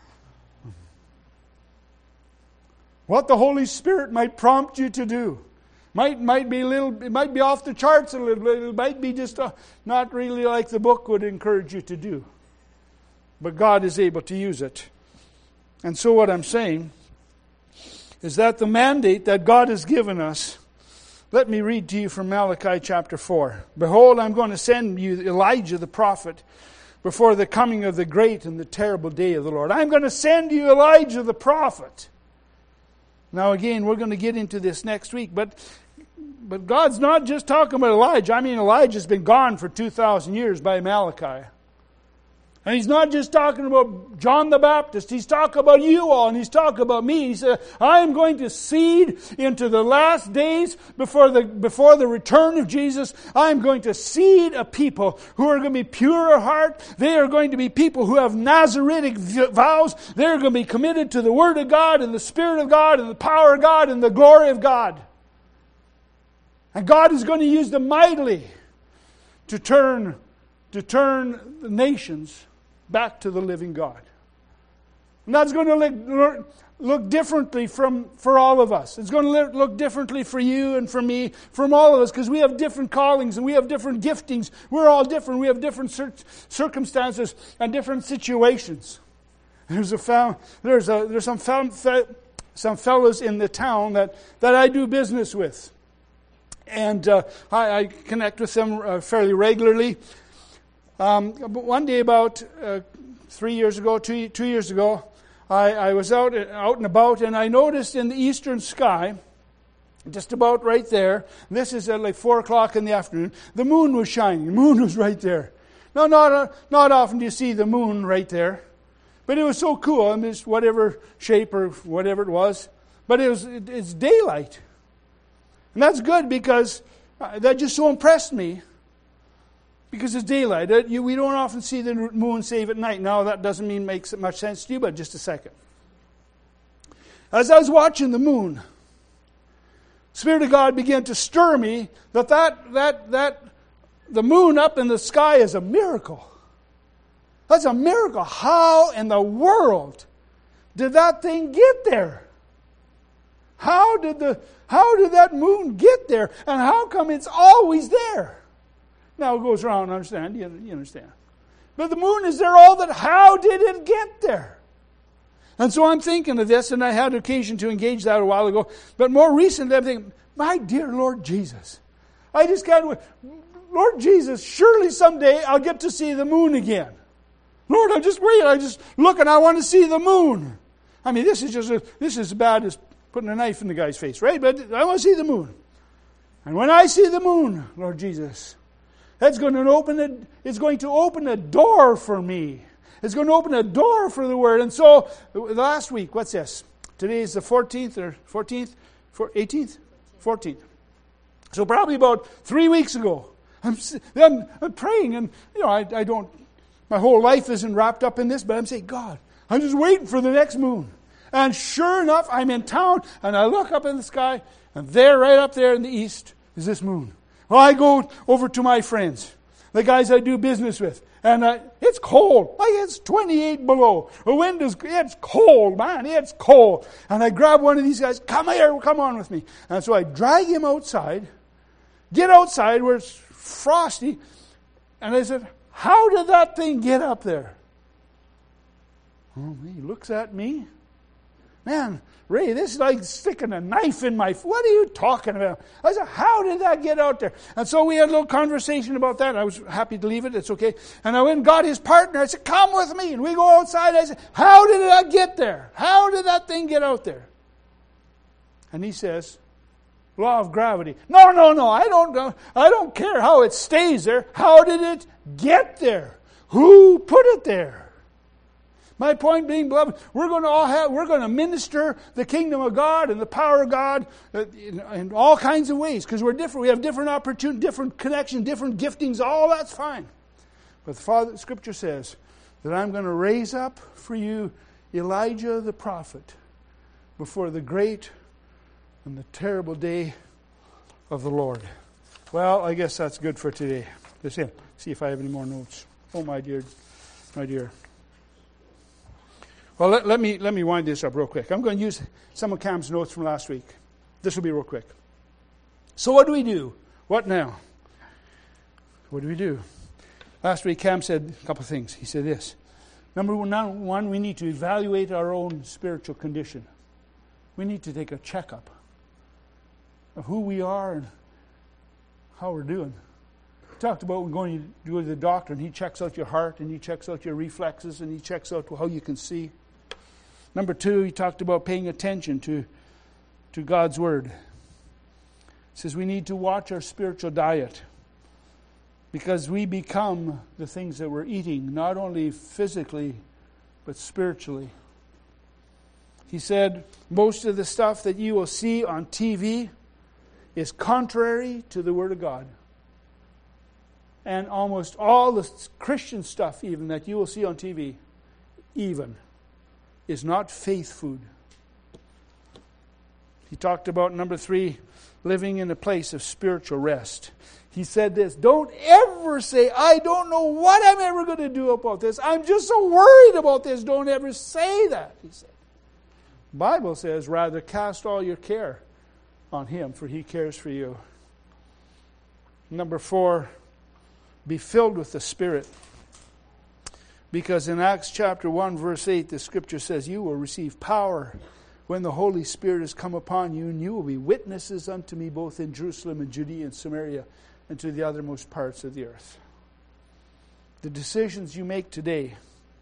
What the Holy Spirit might prompt you to do might might be a little, it might be off the charts a little bit. It might be just a, not really like the book would encourage you to do. But God is able to use it. And so what I'm saying is that the mandate that God has given us, let me read to you from Malachi chapter four. Behold, I'm going to send you Elijah the prophet before the coming of the great and the terrible day of the Lord. I'm going to send you Elijah the prophet. Now again, we're going to get into this next week, but but God's not just talking about Elijah. I mean, Elijah's been gone for two thousand years by Malachi. And he's not just talking about John the Baptist. He's talking about you all, and he's talking about me. He said, I am going to seed into the last days before the before the return of Jesus. I am going to seed a people who are going to be pure of heart. They are going to be people who have Nazaritic vows. They are going to be committed to the Word of God and the Spirit of God and the power of God and the glory of God. And God is going to use them mightily to turn, to turn the nations back to the living God. And that's going to look, look differently from for all of us. It's going to look differently for you and for me, from all of us, because we have different callings and we have different giftings. We're all different. We have different cir- circumstances and different situations. There's a found, there's a there's some found, some fellows in the town that, that I do business with, and uh, I, I connect with them uh, fairly regularly. Um, but one day, about uh, three years ago, two two years ago, I, I was out out and about, and I noticed in the eastern sky, just about right there. This is at like four o'clock in the afternoon. The moon was shining. The moon was right there. Now, not uh, not often do you see the moon right there, but it was so cool. I mean, it's whatever shape or whatever it was, but it was it, it's daylight, and that's good because uh, that just so impressed me. Because it's daylight. It, you, we don't often see the moon save at night. Now, that doesn't mean it makes much sense to you, but just a second. As I was watching the moon, Spirit of God began to stir me that, that, that, that the moon up in the sky is a miracle. That's a miracle. How in the world did that thing get there? How did the how did that moon get there? And how come it's always there? Now it goes around, understand, you, you understand. But the moon is there all that, how did it get there? And so I'm thinking of this, and I had occasion to engage that a while ago. But more recently, I'm thinking, my dear Lord Jesus, I just can't, Lord Jesus, surely someday I'll get to see the moon again. Lord, I just wait, I just look and I want to see the moon. I mean, this is just, a, this is as bad as putting a knife in the guy's face, right? But I want to see the moon. And when I see the moon, Lord Jesus, That's going to open a, it's going to open a door for me. It's going to open a door for the Word. And so, last week, what's this? Today is the fourteenth or fourteenth? eighteenth? fourteenth. So probably about three weeks ago, I'm, I'm, I'm praying, and you know, I, I don't, my whole life isn't wrapped up in this, but I'm saying, God, I'm just waiting for the next moon. And sure enough, I'm in town, and I look up in the sky, and there, right up there in the east, is this moon. Well, I go over to my friends, the guys I do business with, and uh, it's cold. Like it's twenty-eight below. The wind is, it's cold, man. It's cold. And I grab one of these guys, come here, come on with me. And so I drag him outside, get outside where it's frosty, and I said, how did that thing get up there? Oh, he looks at me. Man, Ray, this is like sticking a knife in my... What are you talking about? I said, how did that get out there? And so we had a little conversation about that. I was happy to leave it. It's okay. And I went and got his partner. I said, come with me. And we go outside. I said, how did that get there? How did that thing get out there? And he says, law of gravity. No, no, no. I don't know. I don't care how it stays there. How did it get there? Who put it there? My point being, beloved, we're going to all have, we're going to minister the kingdom of God and the power of God in, in all kinds of ways, because we're different. We have different opportunities, different connection, different giftings. All that's fine. But the Father, Scripture says that I'm going to raise up for you Elijah the prophet before the great and the terrible day of the Lord. Well, I guess that's good for today. Let's see if I have any more notes. Oh, my dear, my dear. Well, let, let me let me wind this up real quick. I'm going to use some of Cam's notes from last week. This will be real quick. So what do we do? What now? What do we do? Last week Cam said a couple of things. He said this. Number one, one, we need to evaluate our own spiritual condition. We need to take a checkup of who we are and how we're doing. We talked about going to go to the doctor, and he checks out your heart, and he checks out your reflexes, and he checks out how you can see. Number two, he talked about paying attention to, to God's Word. He says we need to watch our spiritual diet, because we become the things that we're eating, not only physically, but spiritually. He said most of the stuff that you will see on T V is contrary to the Word of God. And almost all the Christian stuff even that you will see on T V, even, is not faith food. He talked about, number three, living in a place of spiritual rest. He said this, don't ever say, I don't know what I'm ever going to do about this. I'm just so worried about this. Don't ever say that, he said. The Bible says, rather cast all your care on Him, for He cares for you. Number four, be filled with the Spirit. Because in Acts chapter one, verse eight, the Scripture says, you will receive power when the Holy Spirit has come upon you, and you will be witnesses unto me both in Jerusalem and Judea and Samaria and to the uttermost parts of the earth. The decisions you make today,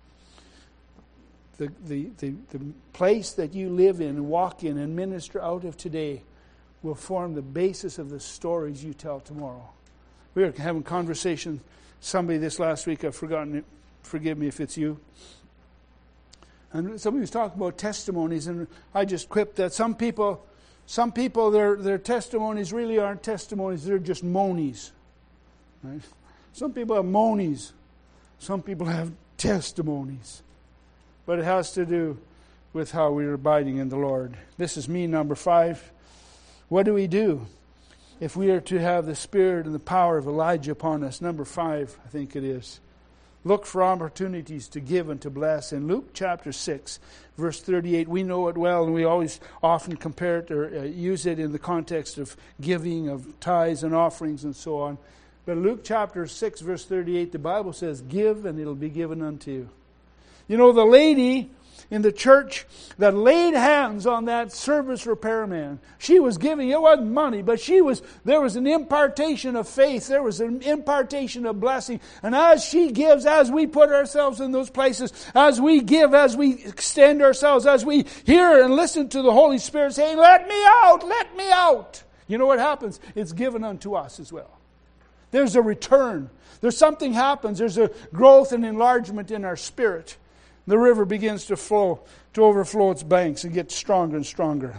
the, the, the, the place that you live in, walk in, and minister out of today will form the basis of the stories you tell tomorrow. We were having a conversation, somebody this last week, I've forgotten it, forgive me if it's you. And somebody was talking about testimonies, and I just quipped that some people, some people, their their testimonies really aren't testimonies, they're just monies. Right? Some people have monies, some people have testimonies. But it has to do with how we're abiding in the Lord. This is me, number five. What do we do if we are to have the spirit and the power of Elijah upon us? Number five, I think it is. Look for opportunities to give and to bless. In Luke chapter six, verse thirty-eight, we know it well, and we always often compare it or uh, use it in the context of giving, of tithes and offerings and so on. But Luke chapter six, verse thirty-eight, the Bible says, give and it'll be given unto you. You know, the lady in the church that laid hands on that service repairman, she was giving, it wasn't money, but she was, there was an impartation of faith, there was an impartation of blessing. And as she gives, as we put ourselves in those places, as we give, as we extend ourselves, as we hear and listen to the Holy Spirit saying, let me out, let me out. You know what happens? It's given unto us as well. There's a return. There's something happens. There's a growth and enlargement in our spirit. The river begins to flow, to overflow its banks and get stronger and stronger.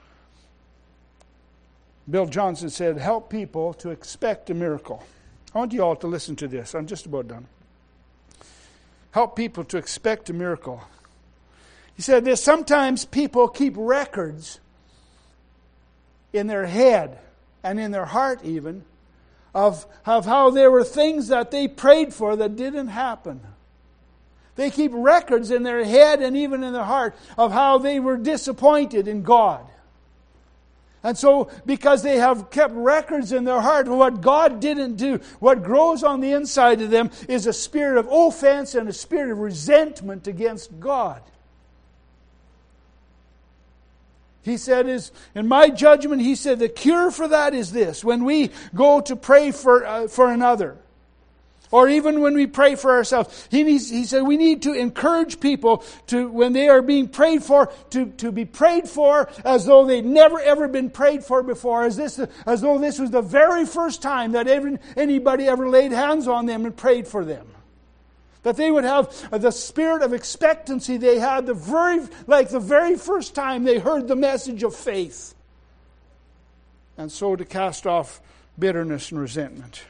Bill Johnson said, help people to expect a miracle. I want you all to listen to this. I'm just about done. Help people to expect a miracle. He said this, sometimes people keep records in their head and in their heart even of, of how there were things that they prayed for that didn't happen. They keep records in their head and even in their heart of how they were disappointed in God. And so, because they have kept records in their heart of what God didn't do, what grows on the inside of them is a spirit of offense and a spirit of resentment against God. He said, is in my judgment, he said, the cure for that is this. When we go to pray for uh, for another, or even when we pray for ourselves, he needs, he said we need to encourage people to, when they are being prayed for, to, to be prayed for as though they'd never ever been prayed for before, as this, as though this was the very first time that ever, anybody ever laid hands on them and prayed for them. That they would have the spirit of expectancy they had the very, like the very first time they heard the message of faith. And so to cast off bitterness and resentment.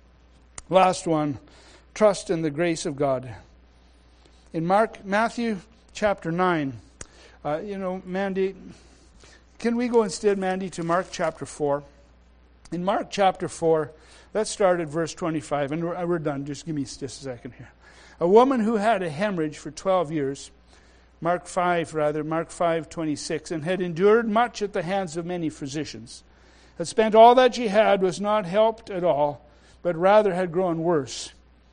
Last one, trust in the grace of God. In Mark, Matthew chapter nine, uh, you know, Mandy, can we go instead, Mandy, to Mark chapter four? In Mark chapter four, let's start at verse twenty-five, and we're, we're done. Just give me just a second here. A woman who had a hemorrhage for twelve years, Mark five rather, Mark five twenty-six, and had endured much at the hands of many physicians, had spent all that she had, was not helped at all, but rather had grown worse.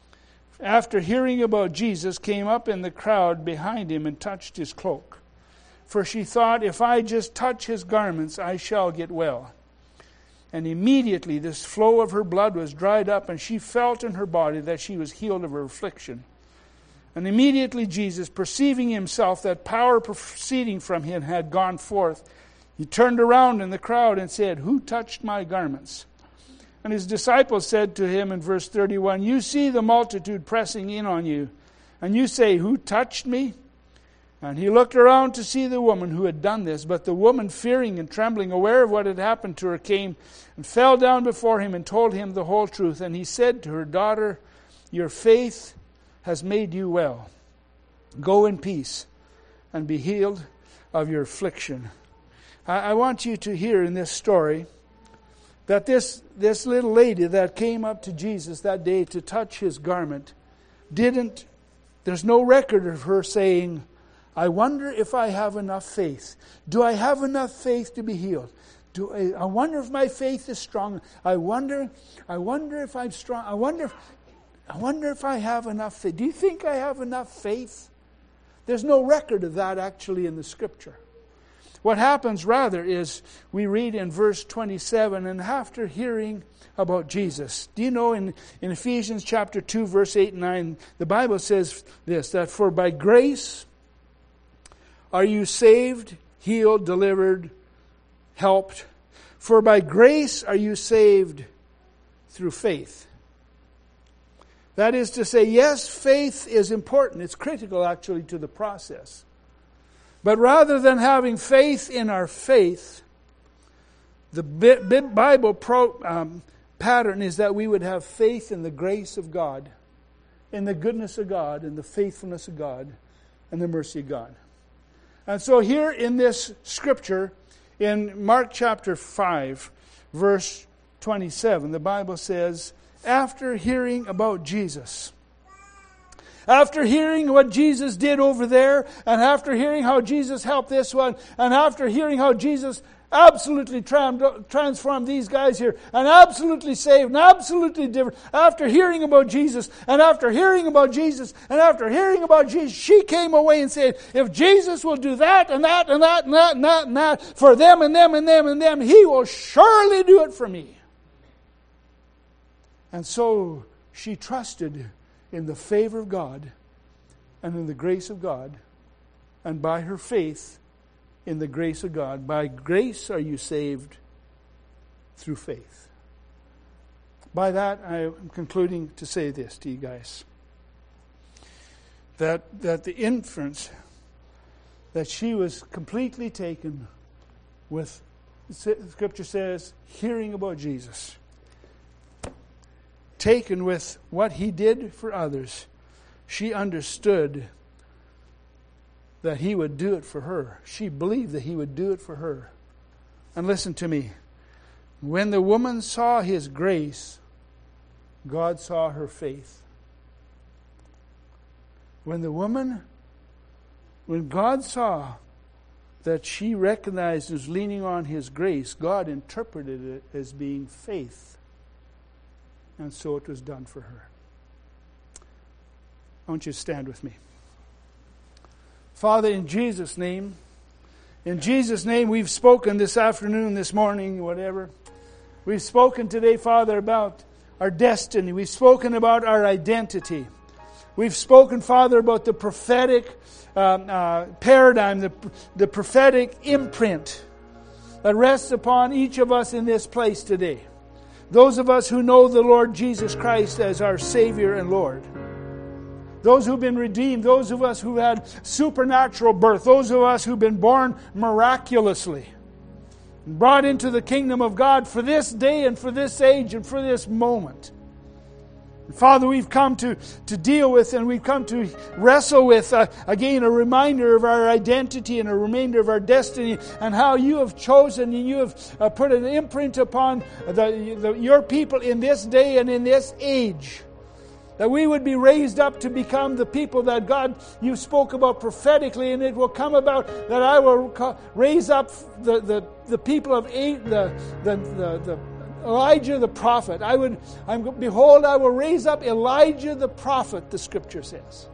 After hearing about Jesus, came up in the crowd behind him and touched his cloak. For she thought, if I just touch his garments, I shall get well. And immediately this flow of her blood was dried up, and she felt in her body that she was healed of her affliction. And immediately Jesus, perceiving himself that power proceeding from him had gone forth, he turned around in the crowd and said, who touched my garments? And his disciples said to him in verse thirty-one, you see the multitude pressing in on you, and you say, who touched me? And he looked around to see the woman who had done this. But the woman, fearing and trembling, aware of what had happened to her, came and fell down before him and told him the whole truth. And he said to her, daughter, your faith has made you well. Go in peace and be healed of your affliction. I, I want you to hear in this story that this, this little lady that came up to Jesus that day to touch his garment didn't, there's no record of her saying, I wonder if I have enough faith. Do I have enough faith to be healed? Do I, I wonder if my faith is strong. I wonder, I wonder if I'm strong. I wonder if, I wonder if I have enough faith. Do you think I have enough faith? There's no record of that actually in the Scripture. What happens rather is we read in verse twenty-seven, and after hearing about Jesus. Do you know in, in Ephesians chapter two, verse eight and nine, the Bible says this, that for by grace are you saved, healed, delivered, helped. For by grace are you saved through faith. That is to say, yes, faith is important. It's critical actually to the process. But rather than having faith in our faith, the Bible pro, um, pattern is that we would have faith in the grace of God, in the goodness of God, in the faithfulness of God, and the mercy of God. And so here in this scripture, in Mark chapter five, verse twenty-seven, the Bible says, after hearing about Jesus, after hearing what Jesus did over there, and after hearing how Jesus helped this one, and after hearing how Jesus absolutely transformed these guys here, and absolutely saved, and absolutely different, after hearing about Jesus, and after hearing about Jesus, and after hearing about Jesus, she came away and said, if Jesus will do that, and that, and that, and that, and that, and that, for them, and them, and them, and them, He will surely do it for me. And so she trusted in the favor of God and in the grace of God, and by her faith in the grace of God. By grace are you saved through faith. By that, I am concluding to say this to you guys. That, that the inference that she was completely taken with, the Scripture says, hearing about Jesus. Taken with what He did for others, she understood that He would do it for her. She believed that He would do it for her. And listen to me. When the woman saw His grace, God saw her faith. When the woman, when God saw that she recognized and was leaning on His grace, God interpreted it as being faith. And so it was done for her. I want you to stand with me. Father, in Jesus' name, in Jesus' name, we've spoken this afternoon, this morning, whatever. We've spoken today, Father, about our destiny. We've spoken about our identity. We've spoken, Father, about the prophetic um, uh, paradigm, the, the prophetic imprint that rests upon each of us in this place today. Those of us who know the Lord Jesus Christ as our Savior and Lord. those who've been redeemed, those of us who had supernatural birth, those of us who've been born miraculously, brought into the kingdom of God for this day and for this age and for this moment. Father, we've come to, to deal with and we've come to wrestle with, uh, again, a reminder of our identity and a reminder of our destiny and how you have chosen and you have uh, put an imprint upon the, the, your people in this day and in this age. That we would be raised up to become the people that God, you spoke about prophetically, and it will come about that I will raise up the, the, the people of eight, the, the, the, the Elijah the prophet. I would, I'm, behold, I will raise up Elijah the prophet, the Scripture says,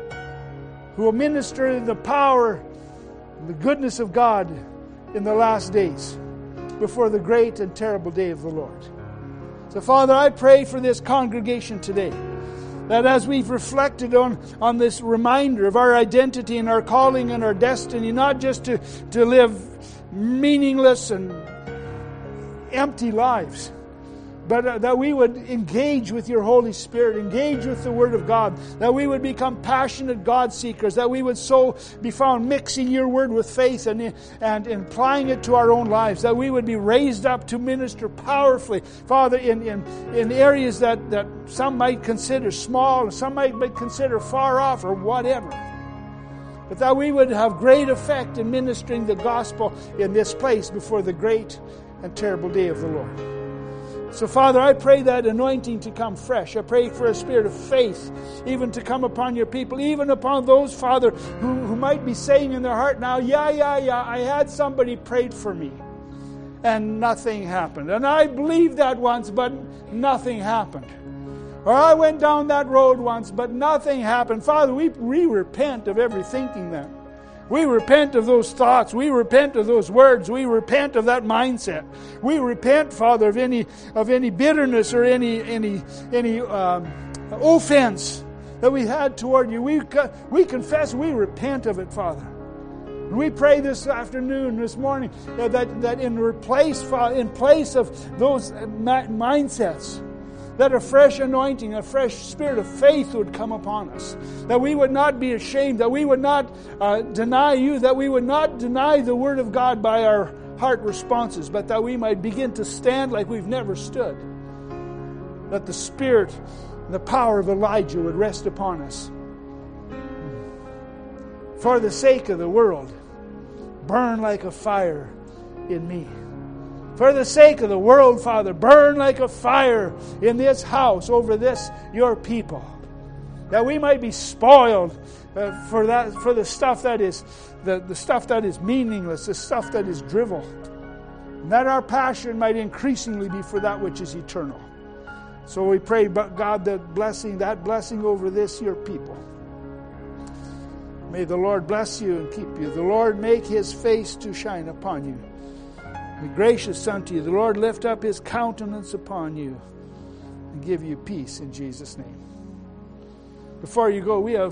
who will minister in the power and the goodness of God in the last days, before the great and terrible day of the Lord. So, Father, I pray for this congregation today, that as we've reflected on, on this reminder of our identity and our calling and our destiny, not just to, to live meaningless and empty lives, but uh, that we would engage with your Holy Spirit, engage with the Word of God, that we would become passionate God seekers, that we would so be found mixing your Word with faith and, and, and applying it to our own lives, that we would be raised up to minister powerfully, Father, in, in, in areas that, that some might consider small, some might consider far off or whatever. But that we would have great effect in ministering the gospel in this place before the great and terrible day of the Lord. So, Father, I pray that anointing to come fresh. I pray for a spirit of faith even to come upon your people, even upon those, Father, who, who might be saying in their heart now, yeah, yeah, yeah, I had somebody prayed for me and nothing happened. And I believed that once, but nothing happened. Or I went down that road once, but nothing happened. Father, we, we repent of every thinking then. We repent of those thoughts. We repent of those words. We repent of that mindset. We repent, Father, of any of any bitterness or any any any um, offense that we had toward you. We we confess. We repent of it, Father. And we pray this afternoon, this morning, that that in replace in place of those mindsets, that a fresh anointing, a fresh spirit of faith would come upon us. That we would not be ashamed, that we would not uh, deny you, that we would not deny the Word of God by our heart responses, but that we might begin to stand like we've never stood. That the Spirit and the power of Elijah would rest upon us. For the sake of the world, burn like a fire in me. For the sake of the world, Father, burn like a fire in this house over this, your people. That we might be spoiled uh, for that, for the stuff that is the, the stuff that is meaningless, the stuff that is drivel. And that our passion might increasingly be for that which is eternal. So we pray, but God, that blessing, that blessing over this, your people. May the Lord bless you and keep you. The Lord make His face to shine upon you. Be gracious unto you. The Lord lift up His countenance upon you and give you peace in Jesus' name. Before you go, we have